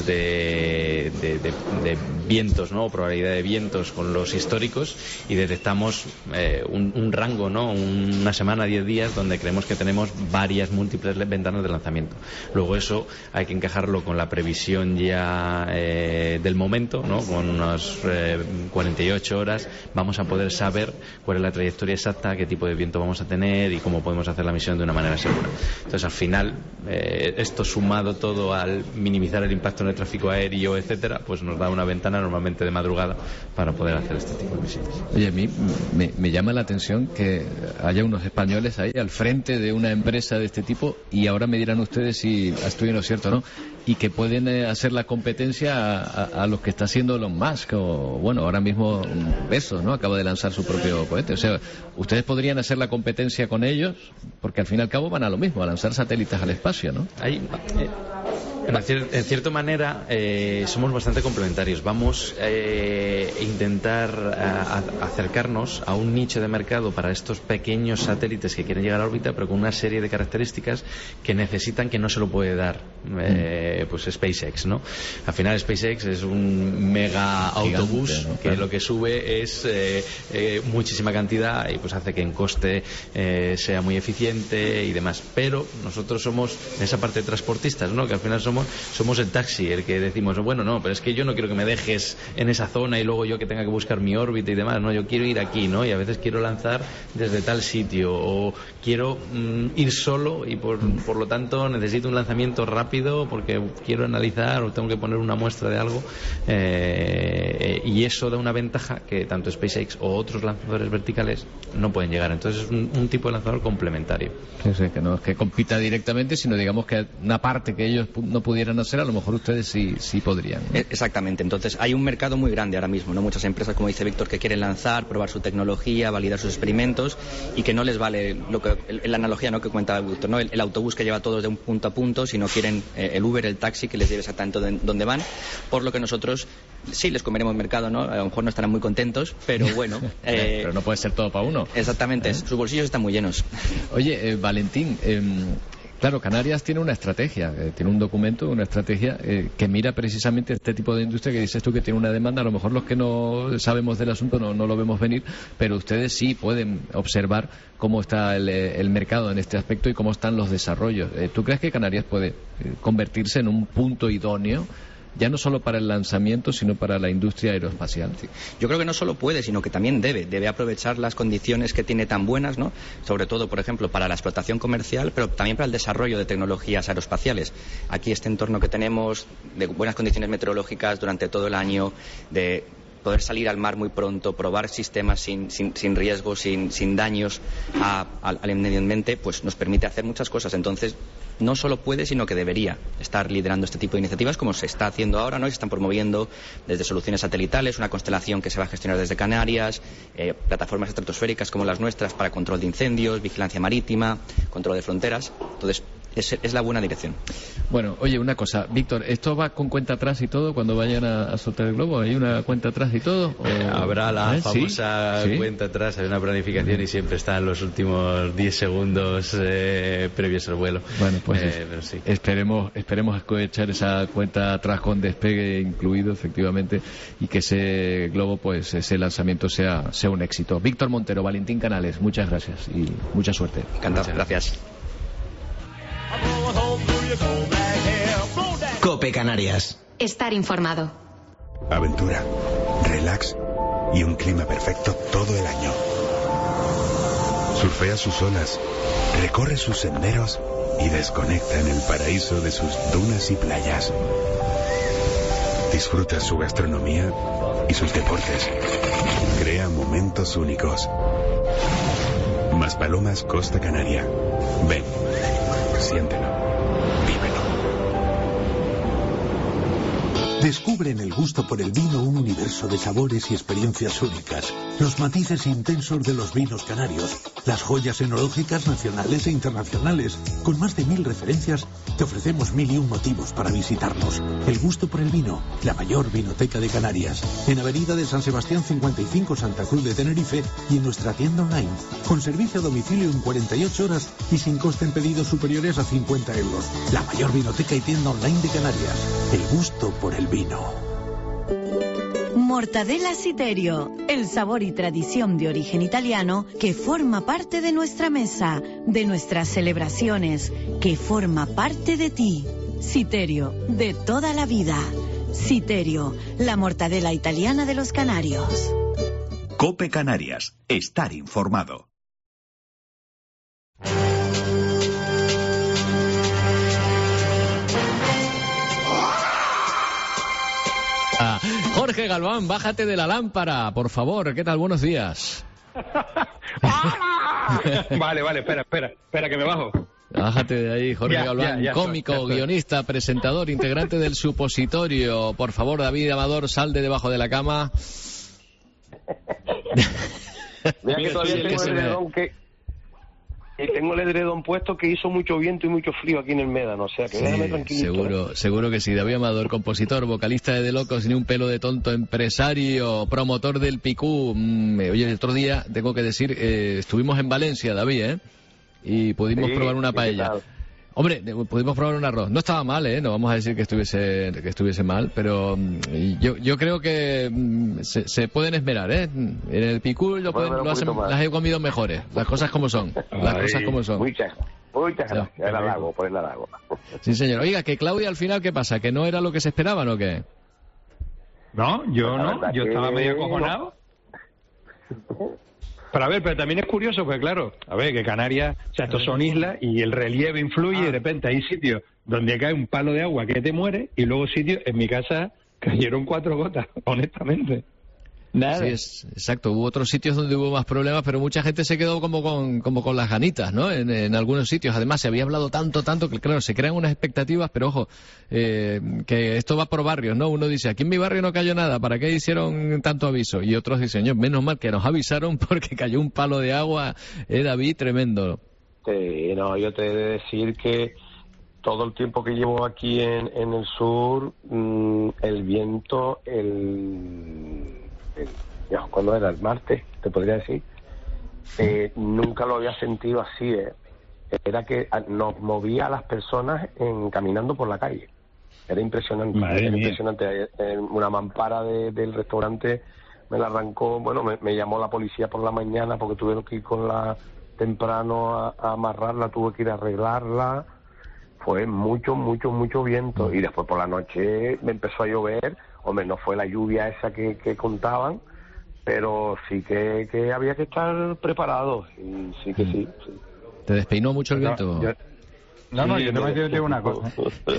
de, de, de, de vientos, ¿no? Probabilidad de vientos con los históricos, y detectamos eh, un, un rango, ¿no? Una semana, diez días, donde creemos que tenemos varias múltiples ventanas de lanzamiento. Luego eso hay que encajarlo con la previsión ya eh, del momento, ¿no? Con unas eh, cuarenta y ocho horas vamos a poder saber cuál es la trayectoria exacta, qué tipo de viento vamos a tener y cómo podemos hacer la misión de una manera segura. Entonces, al final, eh, esto sumado todo al minimizar el impacto en el tráfico aéreo, etcétera, pues nos da una ventana normalmente de madrugada para poder hacer este tipo de misiones. Oye, a mí me, me llama la atención que haya unos españoles ahí al frente de una empresa de este tipo, y ahora me dirán ustedes si estoy en lo cierto o no, y que pueden eh, hacer la competencia a, a, a los que está haciendo Elon Musk, o bueno, ahora mismo Bezos, ¿no? Acaba de lanzar su propio cohete. O sea, ustedes podrían hacer la competencia con ellos, porque al fin y al cabo van a lo mismo, a lanzar satélites al espacio, ¿no? Hay, eh... En cierta manera eh, somos bastante complementarios. Vamos eh, a intentar a, a acercarnos a un nicho de mercado para estos pequeños satélites que quieren llegar a órbita, pero con una serie de características que necesitan, que no se lo puede dar eh, pues SpaceX, ¿no? Al final SpaceX es un mega autobús, gigante, ¿no? Que claro, lo que sube es eh, eh, muchísima cantidad, y pues hace que en coste eh, sea muy eficiente y demás. Pero nosotros somos esa parte de transportistas, ¿no? Que al final somos somos el taxi, el que decimos, bueno, no, pero es que yo no quiero que me dejes en esa zona y luego yo que tenga que buscar mi órbita y demás, no, yo quiero ir aquí, ¿no? Y a veces quiero lanzar desde tal sitio, o quiero mm, ir solo y por, por lo tanto necesito un lanzamiento rápido porque quiero analizar o tengo que poner una muestra de algo, eh, y eso da una ventaja que tanto SpaceX o otros lanzadores verticales no pueden llegar. Entonces es un, un tipo de lanzador complementario. Sí, sí, que no es que compita directamente, sino digamos que una parte que ellos no pudieran hacer, a lo mejor ustedes sí, sí podrían, ¿no? Exactamente, entonces hay un mercado muy grande ahora mismo, ¿no? Muchas empresas, como dice Víctor, que quieren lanzar, probar su tecnología, validar sus experimentos, y que no les vale lo que, la analogía, ¿no?, que cuenta Víctor, ¿no? El, el autobús que lleva a todos de un punto a punto, sino quieren eh, el Uber, el taxi que les lleve exactamente donde, donde van, por lo que nosotros sí les comeremos mercado, ¿no? A lo mejor no estarán muy contentos, pero bueno. Eh, pero no puede ser todo para uno. Exactamente, ¿eh? Sus bolsillos están muy llenos. Oye, eh, Valentín, eh, claro, Canarias tiene una estrategia, eh, tiene un documento, una estrategia eh, que mira precisamente este tipo de industria que dices tú que tiene una demanda. A lo mejor los que no sabemos del asunto no, no lo vemos venir, pero ustedes sí pueden observar cómo está el, el mercado en este aspecto y cómo están los desarrollos. Eh, ¿Tú crees que Canarias puede eh, convertirse en un punto idóneo, ya no solo para el lanzamiento, sino para la industria aeroespacial? Sí. Yo creo que no solo puede, sino que también debe. Debe aprovechar las condiciones que tiene tan buenas, ¿no? Sobre todo, por ejemplo, para la explotación comercial, pero también para el desarrollo de tecnologías aeroespaciales. Aquí este entorno que tenemos, de buenas condiciones meteorológicas durante todo el año, de poder salir al mar muy pronto, probar sistemas sin, sin, sin riesgos, sin, sin daños a, al, al medio ambiente, pues nos permite hacer muchas cosas. Entonces, no solo puede, sino que debería estar liderando este tipo de iniciativas, como se está haciendo ahora, ¿no? Y se están promoviendo desde soluciones satelitales, una constelación que se va a gestionar desde Canarias, eh, plataformas estratosféricas como las nuestras para control de incendios, vigilancia marítima, control de fronteras. Entonces, es, es la buena dirección. Bueno, oye, una cosa, Víctor, ¿esto va con cuenta atrás y todo cuando vayan a, a soltar el globo? ¿Hay una cuenta atrás y todo? ¿O... Habrá la ¿Eh? famosa ¿Sí? cuenta atrás, hay una planificación y siempre están los últimos diez segundos eh, previos al vuelo. Bueno, pues Eh, pero sí. esperemos, esperemos echar esa cuenta atrás con despegue incluido, efectivamente, y que ese globo, pues ese lanzamiento sea, sea un éxito. Víctor Montero, Valentín Canales, muchas gracias y mucha suerte. Encantado, gracias. Cope Canarias. Estar informado. Aventura, relax y un clima perfecto todo el año. Surfea sus olas, recorre sus senderos y desconecta en el paraíso de sus dunas y playas. Disfruta su gastronomía y sus deportes. Crea momentos únicos. Maspalomas Costa Canaria. Ven, siéntelo, vívelo. Descubre en el gusto por el vino un universo de sabores y experiencias únicas. Los matices intensos de los vinos canarios, las joyas enológicas nacionales e internacionales. Con más de mil referencias, te ofrecemos mil y un motivos para visitarnos. El gusto por el vino, la mayor vinoteca de Canarias. En Avenida de San Sebastián cincuenta y cinco, Santa Cruz de Tenerife, y en nuestra tienda online. Con servicio a domicilio en cuarenta y ocho horas y sin coste en pedidos superiores a cincuenta euros. La mayor vinoteca y tienda online de Canarias. El gusto por el vino. Mortadella Siterio, el sabor y tradición de origen italiano que forma parte de nuestra mesa, de nuestras celebraciones, que forma parte de ti. Siterio, de toda la vida. Siterio, la mortadela italiana de los canarios. Cope Canarias, estar informado. Ah, Jorge Galván, bájate de la lámpara, por favor. ¿Qué tal? Buenos días. Vale, vale, espera, espera, espera que me bajo. Bájate de ahí, Jorge Ya, Galván, ya, ya cómico, estoy, ya estoy. guionista, presentador, integrante del Supositorio. Por favor, David Amador, sal de debajo de la cama. Mira que todavía Sí, tengo que se el me- edredón que... Y tengo el edredón puesto que hizo mucho viento y mucho frío aquí en el Médano, o sea que Sí, déjame tranquilito. seguro, seguro que sí. David Amador, compositor, vocalista de De Locos, ni un pelo de tonto, empresario, promotor del Picú. Mm, oye, el otro día, tengo que decir, eh, estuvimos en Valencia, David, ¿eh? Y pudimos Sí, probar una ¿y qué paella. tal? Hombre, de- pudimos probar un arroz. No estaba mal, ¿eh? No vamos a decir que estuviese que estuviese mal, pero mm, yo yo creo que mm, se, se pueden esmerar, ¿eh? En el Picú lo, Puede pueden- haber un lo hacen, poquito más. las he comido mejores. Las cosas como son. Las Ay, cosas como son. Muchas, muchas Ya. gracias. El halago, por el halago. Sí, señor. Oiga, que Claudia al final, ¿qué pasa? ¿Que no era lo que se esperaban o qué? No, yo Pues la no, verdad yo que estaba medio acojonado. Pero a ver, pero también es curioso, porque claro, a ver, que Canarias, o sea, estos son islas y el relieve influye y de repente hay sitios donde cae un palo de agua que te muere y luego sitios, en mi casa cayeron cuatro gotas, honestamente. Nada. Sí, es, exacto. Hubo otros sitios donde hubo más problemas, pero mucha gente se quedó como con, como con las ganitas, ¿no? En, en algunos sitios. Además, se había hablado tanto, tanto, que claro, se crean unas expectativas, pero ojo, eh, que esto va por barrios, ¿no? Uno dice, aquí en mi barrio no cayó nada, ¿para qué hicieron tanto aviso? Y otros dicen, "Señor, menos mal que nos avisaron porque cayó un palo de agua, eh, David, tremendo". Sí, no, yo te he de decir que todo el tiempo que llevo aquí en, en el sur, mmm, el viento, el, el ya, ¿cuándo era? El martes, te podría decir, eh, nunca lo había sentido así, ¿eh? Era que a- nos movía a las personas en, caminando por la calle. Era impresionante, Madre era mía. impresionante. Eh, Una mampara de- del restaurante me la arrancó, bueno, me, me llamó la policía por la mañana porque tuvieron que ir con la temprano a, a amarrarla, tuve que ir a arreglarla. Fue mucho, mucho, mucho viento. Y después por la noche me empezó a llover. Hombre, no fue la lluvia esa que, que contaban, pero sí que, que había que estar preparados. Y sí que sí. sí. ¿Te despeinó mucho el viento? yo- No, no, Sí, yo te voy a me decir una cosa.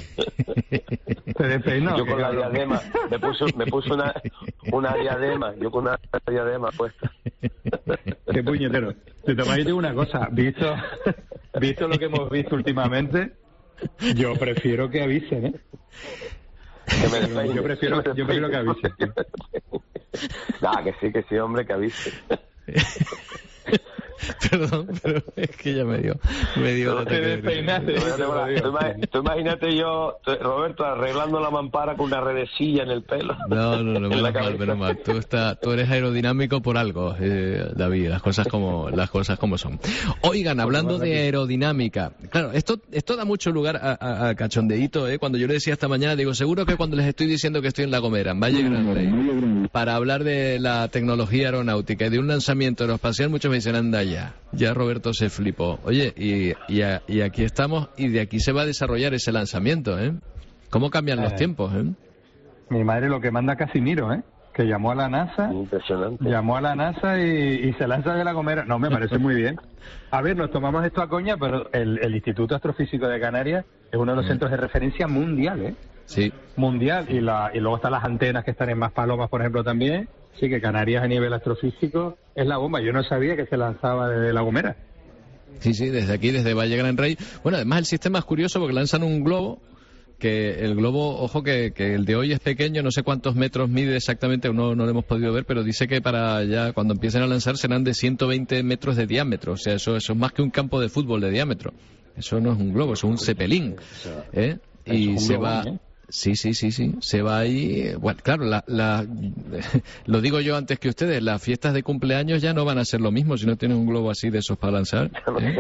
Te despeinó. Yo que con la cabrón. diadema, me puse, me puse una, una diadema, yo con una diadema puesta. Qué puñetero. Te te voy a decir una cosa. Visto, visto lo que hemos visto últimamente, yo prefiero que avisen, ¿eh? Que me despeine, Yo prefiero, que me yo prefiero que avisen. tío. Nah, que sí, que sí, hombre, que avise. Perdón, pero es que ya me dio, me dio No, la ataque de risa. Tú imag- tú imagínate yo, tú- Roberto, arreglando la mampara con una redecilla en el pelo. No, no, no, En menos la mal, cabeza. menos mal. Tú, está, tú eres aerodinámico por algo, eh, David, las cosas como las cosas como son. Oigan, hablando de aerodinámica, claro, esto esto da mucho lugar a, a, a cachondeíto, ¿eh? Cuando yo le decía esta mañana, digo, seguro que cuando les estoy diciendo que estoy en La Gomera, en Valle Gran Rey, para hablar de la tecnología aeronáutica y de un lanzamiento aeroespacial, muchos me dicen, anda ya, ya Roberto se flipó. Oye, y, y, a- y aquí estamos, y de aquí se va a desarrollar ese lanzamiento, ¿eh? ¿Cómo cambian los Eh. tiempos, eh? Mi madre lo que manda Casimiro, ¿eh? Que llamó a la NASA, Impresionante. llamó a la NASA y, y se lanza de La Gomera. No, me parece muy bien. A ver, nos tomamos esto a coña, pero el, el Instituto Astrofísico de Canarias es uno de los Mm. centros de referencia mundial, ¿eh? Sí. Mundial. Y, la, y luego están las antenas que están en Maspalomas, por ejemplo, también. Sí, que Canarias a nivel astrofísico es la bomba. Yo no sabía que se lanzaba desde La Gomera. Sí, sí, desde aquí, desde Valle Gran Rey. Bueno, además el sistema es curioso porque lanzan un globo, que el globo, ojo que, que el de hoy es pequeño, no sé cuántos metros mide exactamente, no, no lo hemos podido ver, pero dice que para ya cuando empiecen a lanzar serán de ciento veinte metros de diámetro, o sea, eso, eso es más que un campo de fútbol de diámetro. Eso no es un globo, eso es un cepelín, ¿eh? Y es un se globón, va... ¿eh? Sí, sí, sí, sí. Se va ahí. Bueno, claro, la, la, lo digo yo antes que ustedes. Las fiestas de cumpleaños ya no van a ser lo mismo si no tienen un globo así de esos para lanzar. ¿eh?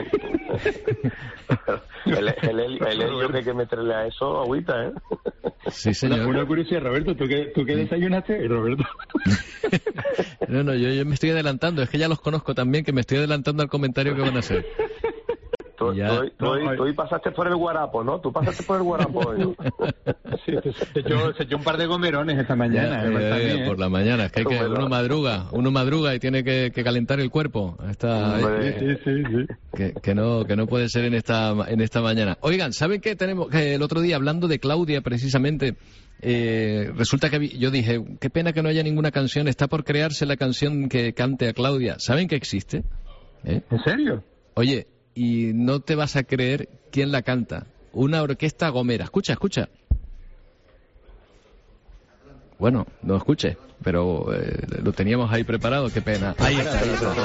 El, el, helio- el helio que hay que meterle a eso, agüita, ¿eh? Sí, señor. Una, una curiosidad, Roberto, ¿tú qué, tú qué desayunaste, Roberto? No, no, yo, yo me estoy adelantando. Es que ya los conozco también, que me estoy adelantando al comentario que van a hacer. Tú, Ya. tú- tú- tú hoy pasaste por el Guarapo, ¿no? Tú pasaste por el Guarapo hoy, ¿no? Sí, se echó, se echó un par de gomerones esta mañana. Ya, ¿eh? ya, También, ya, ¿eh? por la mañana. Es que, hay que uno madruga, uno madruga y tiene que, que calentar el cuerpo. Está, Sí, sí, sí, sí. Que, que no que no puede ser en esta en esta mañana. Oigan, ¿saben qué tenemos? Que el otro día hablando de Claudia precisamente, eh, resulta que vi- yo dije, qué pena que no haya ninguna canción. Está por crearse la canción que cante a Claudia. ¿Saben que existe? ¿Eh? ¿En serio? Oye, y no te vas a creer quién la canta. Una orquesta gomera. Escucha, escucha. Bueno, no escuche, pero eh, lo teníamos ahí preparado. Qué pena. Ahí está. Ahí está.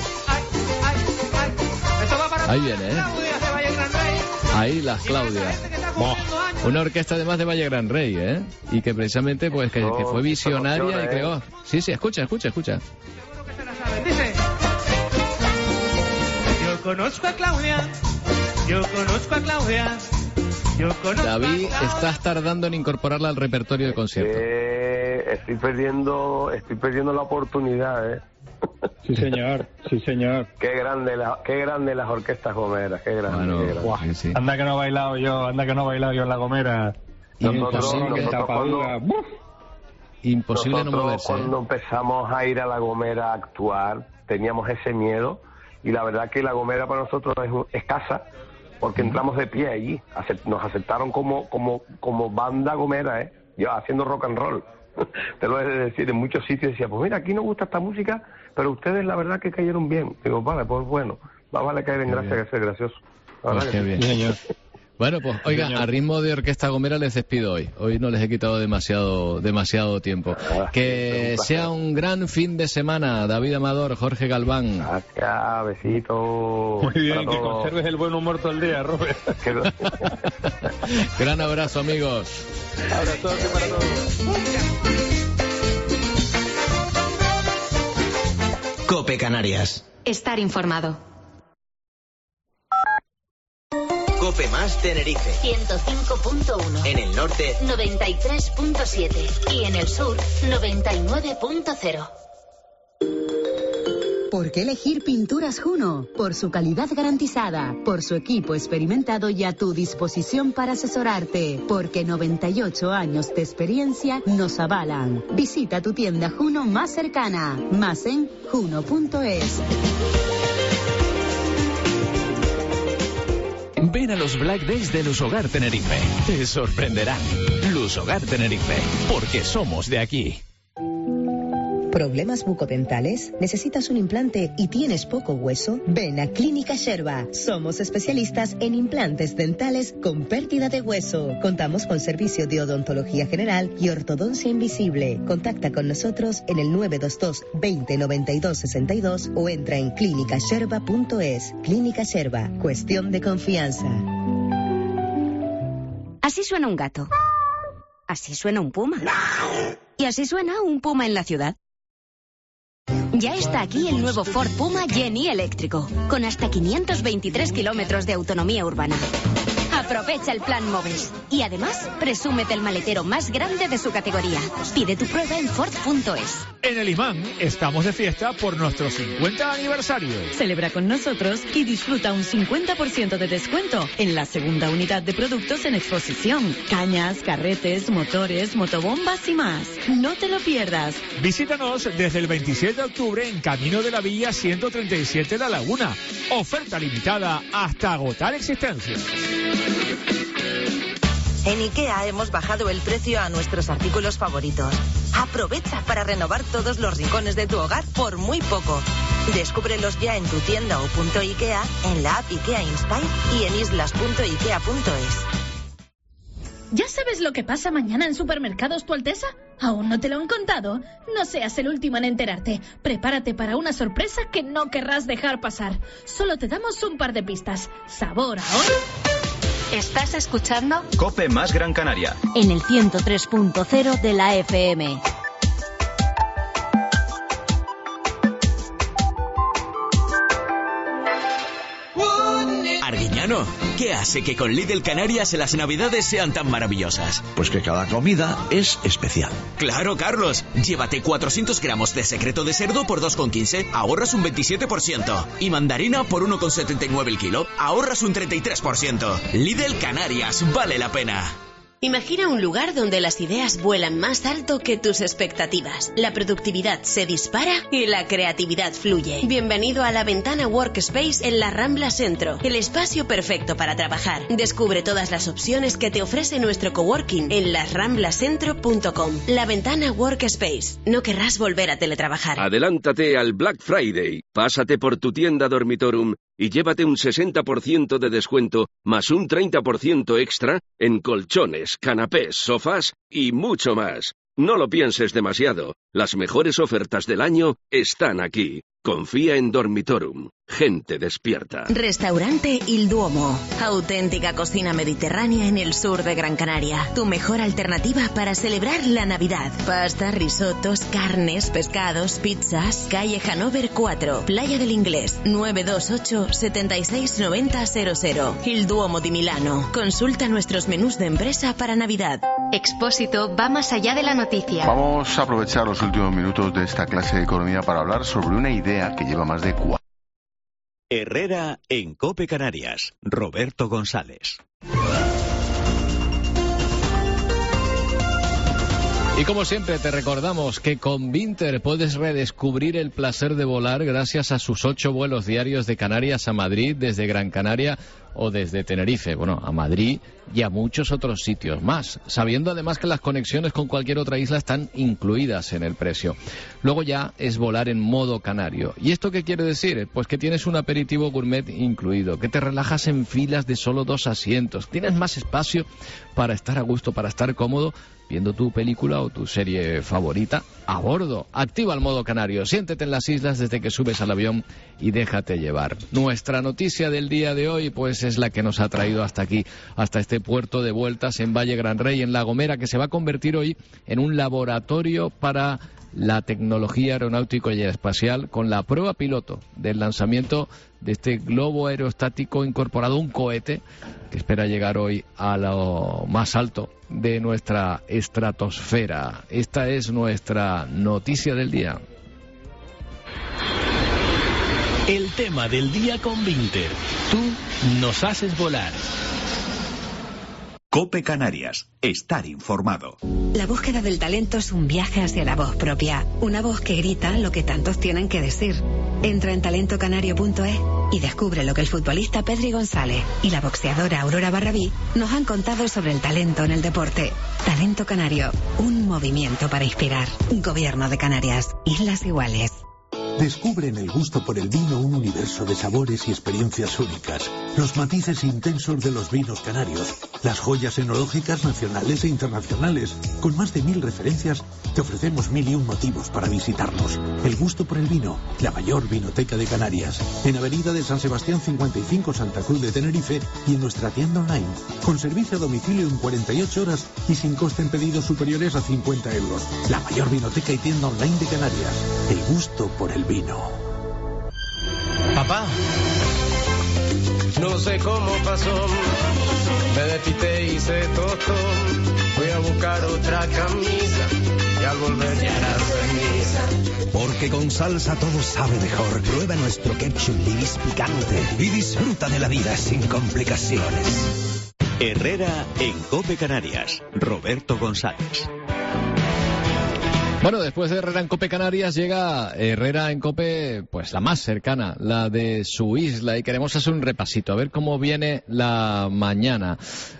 Ahí viene, ¿eh? Ahí las Claudias. Buah. Una orquesta además de Valle Gran Rey, ¿eh? Y que precisamente pues que, que fue visionaria y creó... Sí, sí, escucha, escucha, escucha. Dice, yo conozco a Claudia, yo conozco a Claudia, yo conozco David, a Claudia. estás tardando en incorporarla al repertorio de concierto. Eh, estoy perdiendo, estoy perdiendo la oportunidad, ¿eh? Sí, señor, sí, señor. Qué grande, la, qué grande las orquestas gomeras, qué grande. Bueno, qué grande. Buah, anda que no he bailado yo, anda que no he bailado yo en La Gomera. Nosotros- Con nosotros tapadura. cuando- ¡Buf! Imposible no Nosotros, moverse. ¿eh? cuando empezamos a ir a La Gomera a actuar, teníamos ese miedo y la verdad que La Gomera para nosotros es, un- es casa porque entramos de pie allí. Acep- nos aceptaron como como como banda gomera, ¿eh? Yo haciendo rock and roll. Te lo he de decir, en muchos sitios decía, pues mira, aquí nos gusta esta música, pero ustedes la verdad que cayeron bien. Digo, vale, pues bueno, más vale caer en gracia que ser gracioso. La Pues verdad qué que bien. sí. Señor. Bueno, pues oiga, a ritmo de orquesta gomera les despido hoy. Hoy no les he quitado demasiado demasiado tiempo. Que sea un gran fin de semana, David Amador, Jorge Galván. Gracias, besitos. Muy bien, para que todos. conserves el buen humor todo el día, Robert. Gran abrazo, amigos. Abrazo para todos. Cope Canarias. Estar informado. Cope más Tenerife. ciento cinco punto uno. En el norte, noventa y tres punto siete. Y en el sur, noventa y nueve punto cero. ¿Por qué elegir Pinturas Juno? Por su calidad garantizada, por su equipo experimentado y a tu disposición para asesorarte, porque noventa y ocho años de experiencia nos avalan. Visita tu tienda Juno más cercana, más en juno punto es. Ven a los Black Days de Lushogar Tenerife. Te sorprenderán. Lushogar Tenerife, porque somos de aquí. ¿Problemas bucodentales? ¿Necesitas un implante y tienes poco hueso? Ven a Clínica Sherba. Somos especialistas en implantes dentales con pérdida de hueso. Contamos con servicio de odontología general y ortodoncia invisible. Contacta con nosotros en el nueve dos dos, veinte, noventa y dos, sesenta y dos o entra en clínica sherba punto es. Clínica Sherba. Cuestión de confianza. Así suena un gato. Así suena un puma. Y así suena un puma en la ciudad. Ya está aquí el nuevo Ford Puma Genie eléctrico, con hasta quinientos veintitrés kilómetros de autonomía urbana. Aprovecha el plan Moves. Y además, presúmete el maletero más grande de su categoría. Pide tu prueba en Ford punto es. En El Imán estamos de fiesta por nuestro cincuenta aniversario. Celebra con nosotros y disfruta un cincuenta por ciento de descuento en la segunda unidad de productos en exposición. Cañas, carretes, motores, motobombas y más. No te lo pierdas. Visítanos desde el veintisiete de octubre en Camino de la Villa ciento treinta y siete La Laguna. Oferta limitada hasta agotar existencias. En IKEA hemos bajado el precio a nuestros artículos favoritos. Aprovecha para renovar todos los rincones de tu hogar por muy poco. Descúbrelos ya en tu tienda o punto IKEA, en la app IKEA Inspire y en islas punto ikea punto es. ¿Ya sabes lo que pasa mañana en Supermercados Tu Alteza? ¿Aún no te lo han contado? No seas el último en enterarte. Prepárate para una sorpresa que no querrás dejar pasar. Solo te damos un par de pistas. Sabor ahora. Estás escuchando COPE más Gran Canaria. En el ciento tres punto cero de la F M. Arguiñano, ¿qué hace que con Lidl Canarias las navidades sean tan maravillosas? Pues que cada comida es especial. Claro, Carlos. Llévate cuatrocientos gramos de secreto de cerdo por dos con quince, ahorras un veintisiete por ciento. Y mandarina por uno con setenta y nueve el kilo, ahorras un treinta y tres por ciento. Lidl Canarias, vale la pena. Imagina un lugar donde las ideas vuelan más alto que tus expectativas. La productividad se dispara y la creatividad fluye. Bienvenido a la Ventana Workspace en la Rambla Centro, el espacio perfecto para trabajar. Descubre todas las opciones que te ofrece nuestro coworking en las ramblas centro punto com. La Ventana Workspace. No querrás volver a teletrabajar. Adelántate al Black Friday. Pásate por tu tienda Dormitorum y llévate un sesenta por ciento de descuento más un treinta por ciento extra en colchones, canapés, sofás y mucho más. No lo pienses demasiado. Las mejores ofertas del año están aquí. Confía en Dormitorum. Gente despierta. Restaurante Il Duomo. Auténtica cocina mediterránea en el sur de Gran Canaria. Tu mejor alternativa para celebrar la Navidad. Pastas, risotos, carnes, pescados, pizzas. Calle Hanover cuatro. Playa del Inglés. nueve dos ocho, siete seis nueve cero cero cero. Il Duomo di Milano. Consulta nuestros menús de empresa para Navidad. Expósito va más allá de la noticia. Vamos a aprovechar los últimos minutos de esta clase de economía para hablar sobre una idea que lleva más de cuatro. Herrera en COPE Canarias. Roberto González. Y como siempre te recordamos que con Vinter puedes redescubrir el placer de volar gracias a sus ocho vuelos diarios de Canarias a Madrid, desde Gran Canaria o desde Tenerife, bueno, a Madrid y a muchos otros sitios más, sabiendo además que las conexiones con cualquier otra isla están incluidas en el precio. Luego ya es volar en modo canario. ¿Y esto qué quiere decir? Pues que tienes un aperitivo gourmet incluido, que te relajas en filas de solo dos asientos, tienes más espacio para estar a gusto, para estar cómodo, viendo tu película o tu serie favorita a bordo. Activa el modo canario, siéntete en las islas desde que subes al avión y déjate llevar. Nuestra noticia del día de hoy pues es la que nos ha traído hasta aquí, hasta este puerto de vueltas en Valle Gran Rey, en La Gomera, que se va a convertir hoy en un laboratorio para la tecnología aeronáutica y espacial, con la prueba piloto del lanzamiento de este globo aerostático incorporado, un cohete que espera llegar hoy a lo más alto de nuestra estratosfera. Esta es nuestra noticia del día. El tema del día con Vinter. Tú nos haces volar. COPE Canarias. Estar informado. La búsqueda del talento es un viaje hacia la voz propia. Una voz que grita lo que tantos tienen que decir. Entra en talento canario punto es Y descubre lo que el futbolista Pedri González y la boxeadora Aurora Barrabí nos han contado sobre el talento en el deporte. Talento Canario, un movimiento para inspirar. Gobierno de Canarias, Islas Iguales. Descubre en el gusto por el vino un universo de sabores y experiencias únicas. Los matices intensos de los vinos canarios. Las joyas enológicas nacionales e internacionales. Con más de mil referencias, te ofrecemos mil y un motivos para visitarnos. El gusto por el vino, la mayor vinoteca de Canarias. En Avenida de San Sebastián cincuenta y cinco, Santa Cruz de Tenerife, y en nuestra tienda online. Con servicio a domicilio en cuarenta y ocho horas y sin coste en pedidos superiores a cincuenta euros. La mayor vinoteca y tienda online de Canarias. El gusto por el vino. Papá, no sé cómo pasó, me despité y hice tostón, fui a buscar otra camisa y al volver ya era ceniza. Porque con salsa todo sabe mejor. Prueba nuestro ketchup Libis picante y disfruta de la vida sin complicaciones. Herrera en COPE Canarias. Roberto González. Bueno, después de Herrera en COPE Canarias llega Herrera en COPE, pues la más cercana, la de su isla, y queremos hacer un repasito, a ver cómo viene la mañana.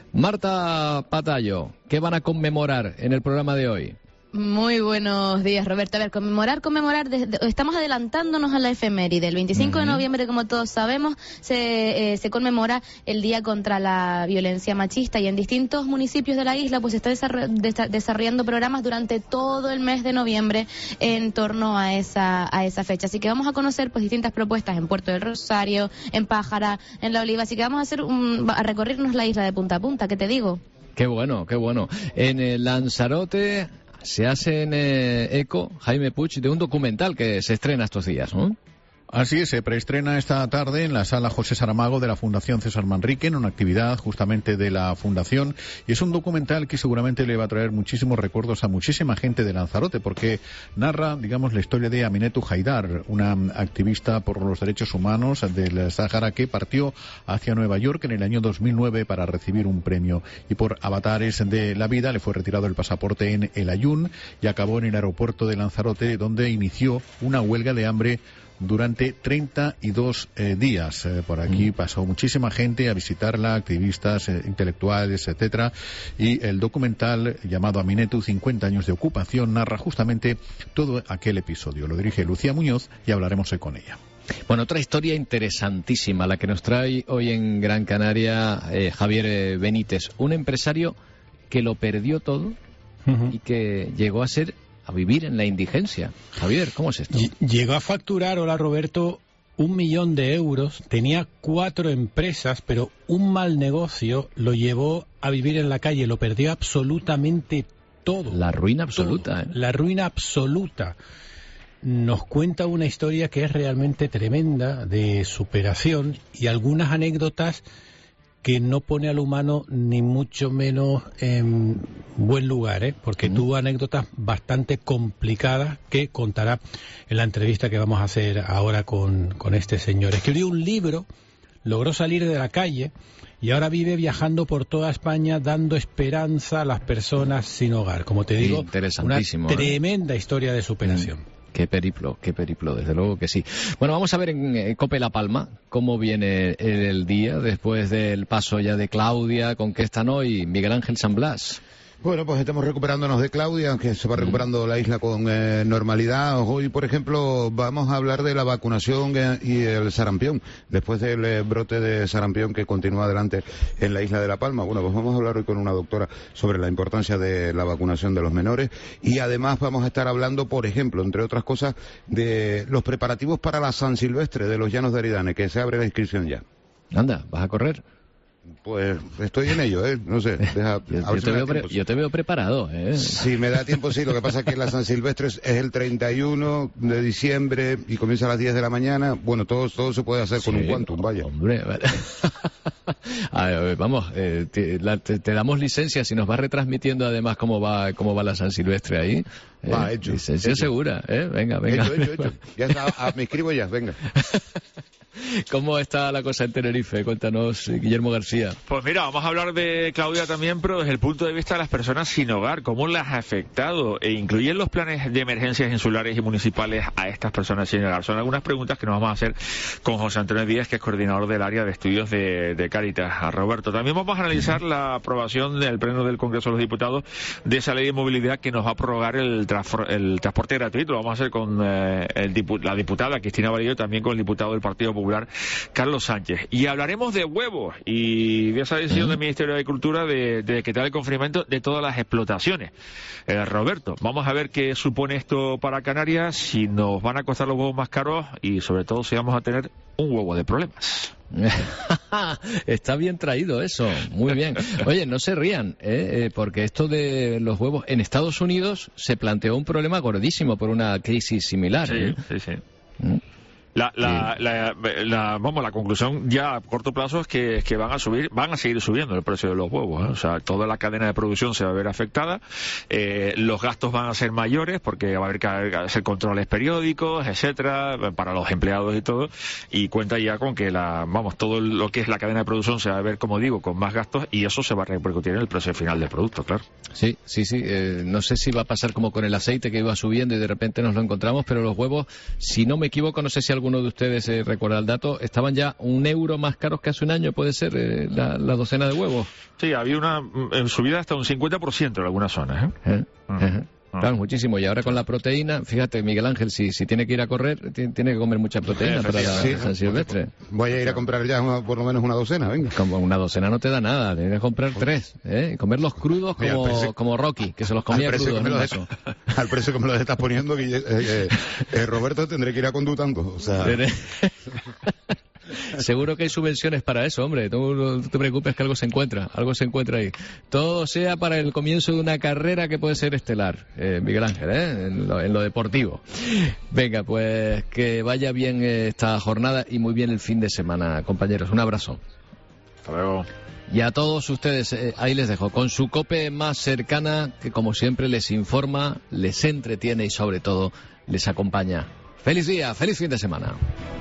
Marta Patayo, ¿qué van a conmemorar en el programa de hoy? Muy buenos días, Roberto. A ver, conmemorar, conmemorar, desde, estamos adelantándonos a la efeméride. El veinticinco uh-huh. de noviembre, como todos sabemos, se, eh, se conmemora el Día contra la Violencia Machista, y en distintos municipios de la isla pues se está desarroll- desarrollando programas durante todo el mes de noviembre en torno a esa a esa fecha. Así que vamos a conocer pues distintas propuestas en Puerto del Rosario, en Pájara, en La Oliva. Así que vamos a hacer un, a recorrernos la isla de punta a punta. ¿Qué te digo? Qué bueno, qué bueno. En el Lanzarote se hace en eh, eco, Jaime Puig, de un documental que se estrena estos días, ¿no? Así es, se preestrena esta tarde en la sala José Saramago de la Fundación César Manrique, en una actividad justamente de la Fundación, y es un documental que seguramente le va a traer muchísimos recuerdos a muchísima gente de Lanzarote, porque narra, digamos, la historia de Aminetou Haidar, una activista por los derechos humanos del Sáhara que partió hacia Nueva York en el año dos mil nueve para recibir un premio, y por avatares de la vida le fue retirado el pasaporte en El Ayun y acabó en el aeropuerto de Lanzarote, donde inició una huelga de hambre durante treinta y dos eh, días. Eh, por aquí mm. pasó muchísima gente a visitarla, activistas, eh, intelectuales, etcétera, y el documental llamado Aminetou, cincuenta años de ocupación, narra justamente todo aquel episodio. Lo dirige Lucía Muñoz y hablaremos hoy con ella. Bueno, otra historia interesantísima, la que nos trae hoy en Gran Canaria eh, Javier Benítez, un empresario que lo perdió todo uh-huh. y que llegó a ser a vivir en la indigencia. Javier, ¿cómo es esto? Llegó a facturar, hola Roberto, un millón de euros, tenía cuatro empresas, pero un mal negocio lo llevó a vivir en la calle, lo perdió absolutamente todo. La ruina absoluta. ¿eh? La ruina absoluta. Nos cuenta una historia que es realmente tremenda, de superación, y algunas anécdotas que no pone al humano ni mucho menos en buen lugar, ¿eh? Porque mm. tuvo anécdotas bastante complicadas que contará en la entrevista que vamos a hacer ahora con, con este señor. Escribió un libro, logró salir de la calle y ahora vive viajando por toda España dando esperanza a las personas sin hogar. Como te digo, una tremenda ¿eh? historia de superación. Mm. Qué periplo, qué periplo, desde luego que sí. Bueno, vamos a ver en eh, COPE La Palma cómo viene el, el día después del paso ya de Claudia, con qué están hoy Miguel Ángel San Blas. Bueno, pues estamos recuperándonos de Claudia, aunque se va recuperando la isla con eh, normalidad. Hoy, por ejemplo, vamos a hablar de la vacunación eh, y el sarampión, después del eh, brote de sarampión que continúa adelante en la isla de La Palma. Bueno, pues vamos a hablar hoy con una doctora sobre la importancia de la vacunación de los menores, y además vamos a estar hablando, por ejemplo, entre otras cosas, de los preparativos para la San Silvestre de los Llanos de Aridane, que se abre la inscripción ya. Anda, ¿vas a correr? Pues estoy en ello, ¿eh? No sé. Deja, yo, yo, si te veo pre- yo te veo preparado, ¿eh? Si me da tiempo, sí. Lo que pasa es que la San Silvestre es, es el treinta y uno de diciembre y comienza a las diez de la mañana. Bueno, todo, todo se puede hacer sí, con un quantum, vaya. Hombre, vale. a ver, a ver, vamos, eh, te, la, te, te damos licencia si nos vas retransmitiendo además cómo va cómo va la San Silvestre ahí. Va, eh, hecho. Licencia hecho. segura, ¿eh? Venga, venga. Hecho, hecho, hecho. Ya está, a, me inscribo ya, venga. ¿Cómo está la cosa en Tenerife? Cuéntanos, Guillermo García. Pues mira, vamos a hablar de Claudia también, pero desde el punto de vista de las personas sin hogar, cómo las ha afectado, e incluyen los planes de emergencias insulares y municipales a estas personas sin hogar. Son algunas preguntas que nos vamos a hacer con José Antonio Díaz, que es coordinador del área de estudios de, de Cáritas. A Roberto, también vamos a analizar la aprobación del Pleno del Congreso de los Diputados de esa ley de movilidad que nos va a prorrogar el, el transporte gratuito. Lo vamos a hacer con eh, el dipu la diputada Cristina Varillo, también con el diputado del Partido Popular, Carlos Sánchez. Y hablaremos de huevos y de esa decisión del Ministerio de Agricultura de, de quitar el confinamiento de todas las explotaciones. Eh, Roberto, vamos a ver qué supone esto para Canarias, si nos van a costar los huevos más caros y sobre todo si vamos a tener un huevo de problemas. Está bien traído eso, muy bien. Oye, no se rían, ¿eh? porque esto de los huevos en Estados Unidos se planteó un problema gordísimo por una crisis similar. Sí, ¿eh? sí, sí. ¿Mm? La, la, sí. la, la, vamos, la conclusión ya a corto plazo es que, que van a subir, van a seguir subiendo el precio de los huevos, ¿eh? O sea, toda la cadena de producción se va a ver afectada, eh, los gastos van a ser mayores porque va a haber que hacer controles periódicos, etcétera, para los empleados y todo, y cuenta ya con que la, vamos, todo lo que es la cadena de producción se va a ver, como digo, con más gastos y eso se va a repercutir en el precio final del producto, claro. Sí, sí, sí, eh, no sé si va a pasar como con el aceite que iba subiendo y de repente nos lo encontramos, pero los huevos, si no me equivoco, no sé si alguno de ustedes eh, recuerda el dato, estaban ya un euro más caros que hace un año, puede ser, eh, la, la docena de huevos. Sí, había una eh, subida hasta un cincuenta por ciento en algunas zonas. ¿eh? ¿Eh? Uh -huh. Uh-huh. Claro, muchísimo. Y ahora con la proteína, fíjate, Miguel Ángel, si, si tiene que ir a correr, tiene que comer mucha proteína para la sí, San Silvestre. Voy a ir a comprar ya una, por lo menos una docena, venga. Como una docena no te da nada, tienes que comprar tres, ¿eh? Y comerlos crudos como, Mira, como Rocky, que se los comía crudos. ¿no? Los, al precio que me los estás poniendo, que, eh, eh, eh, Roberto, tendré que ir a Condutando. O sea... Seguro que hay subvenciones para eso, hombre. Tú no te preocupes que algo se encuentra, algo se encuentra ahí. Todo sea para el comienzo de una carrera que puede ser estelar, eh, Miguel Ángel, ¿eh? en, lo, en lo deportivo. Venga, pues que vaya bien esta jornada y muy bien el fin de semana, compañeros. Un abrazo. Hasta luego. Y a todos ustedes, eh, ahí les dejo, con su COPE más cercana, que como siempre les informa, les entretiene y sobre todo les acompaña. Feliz día, feliz fin de semana.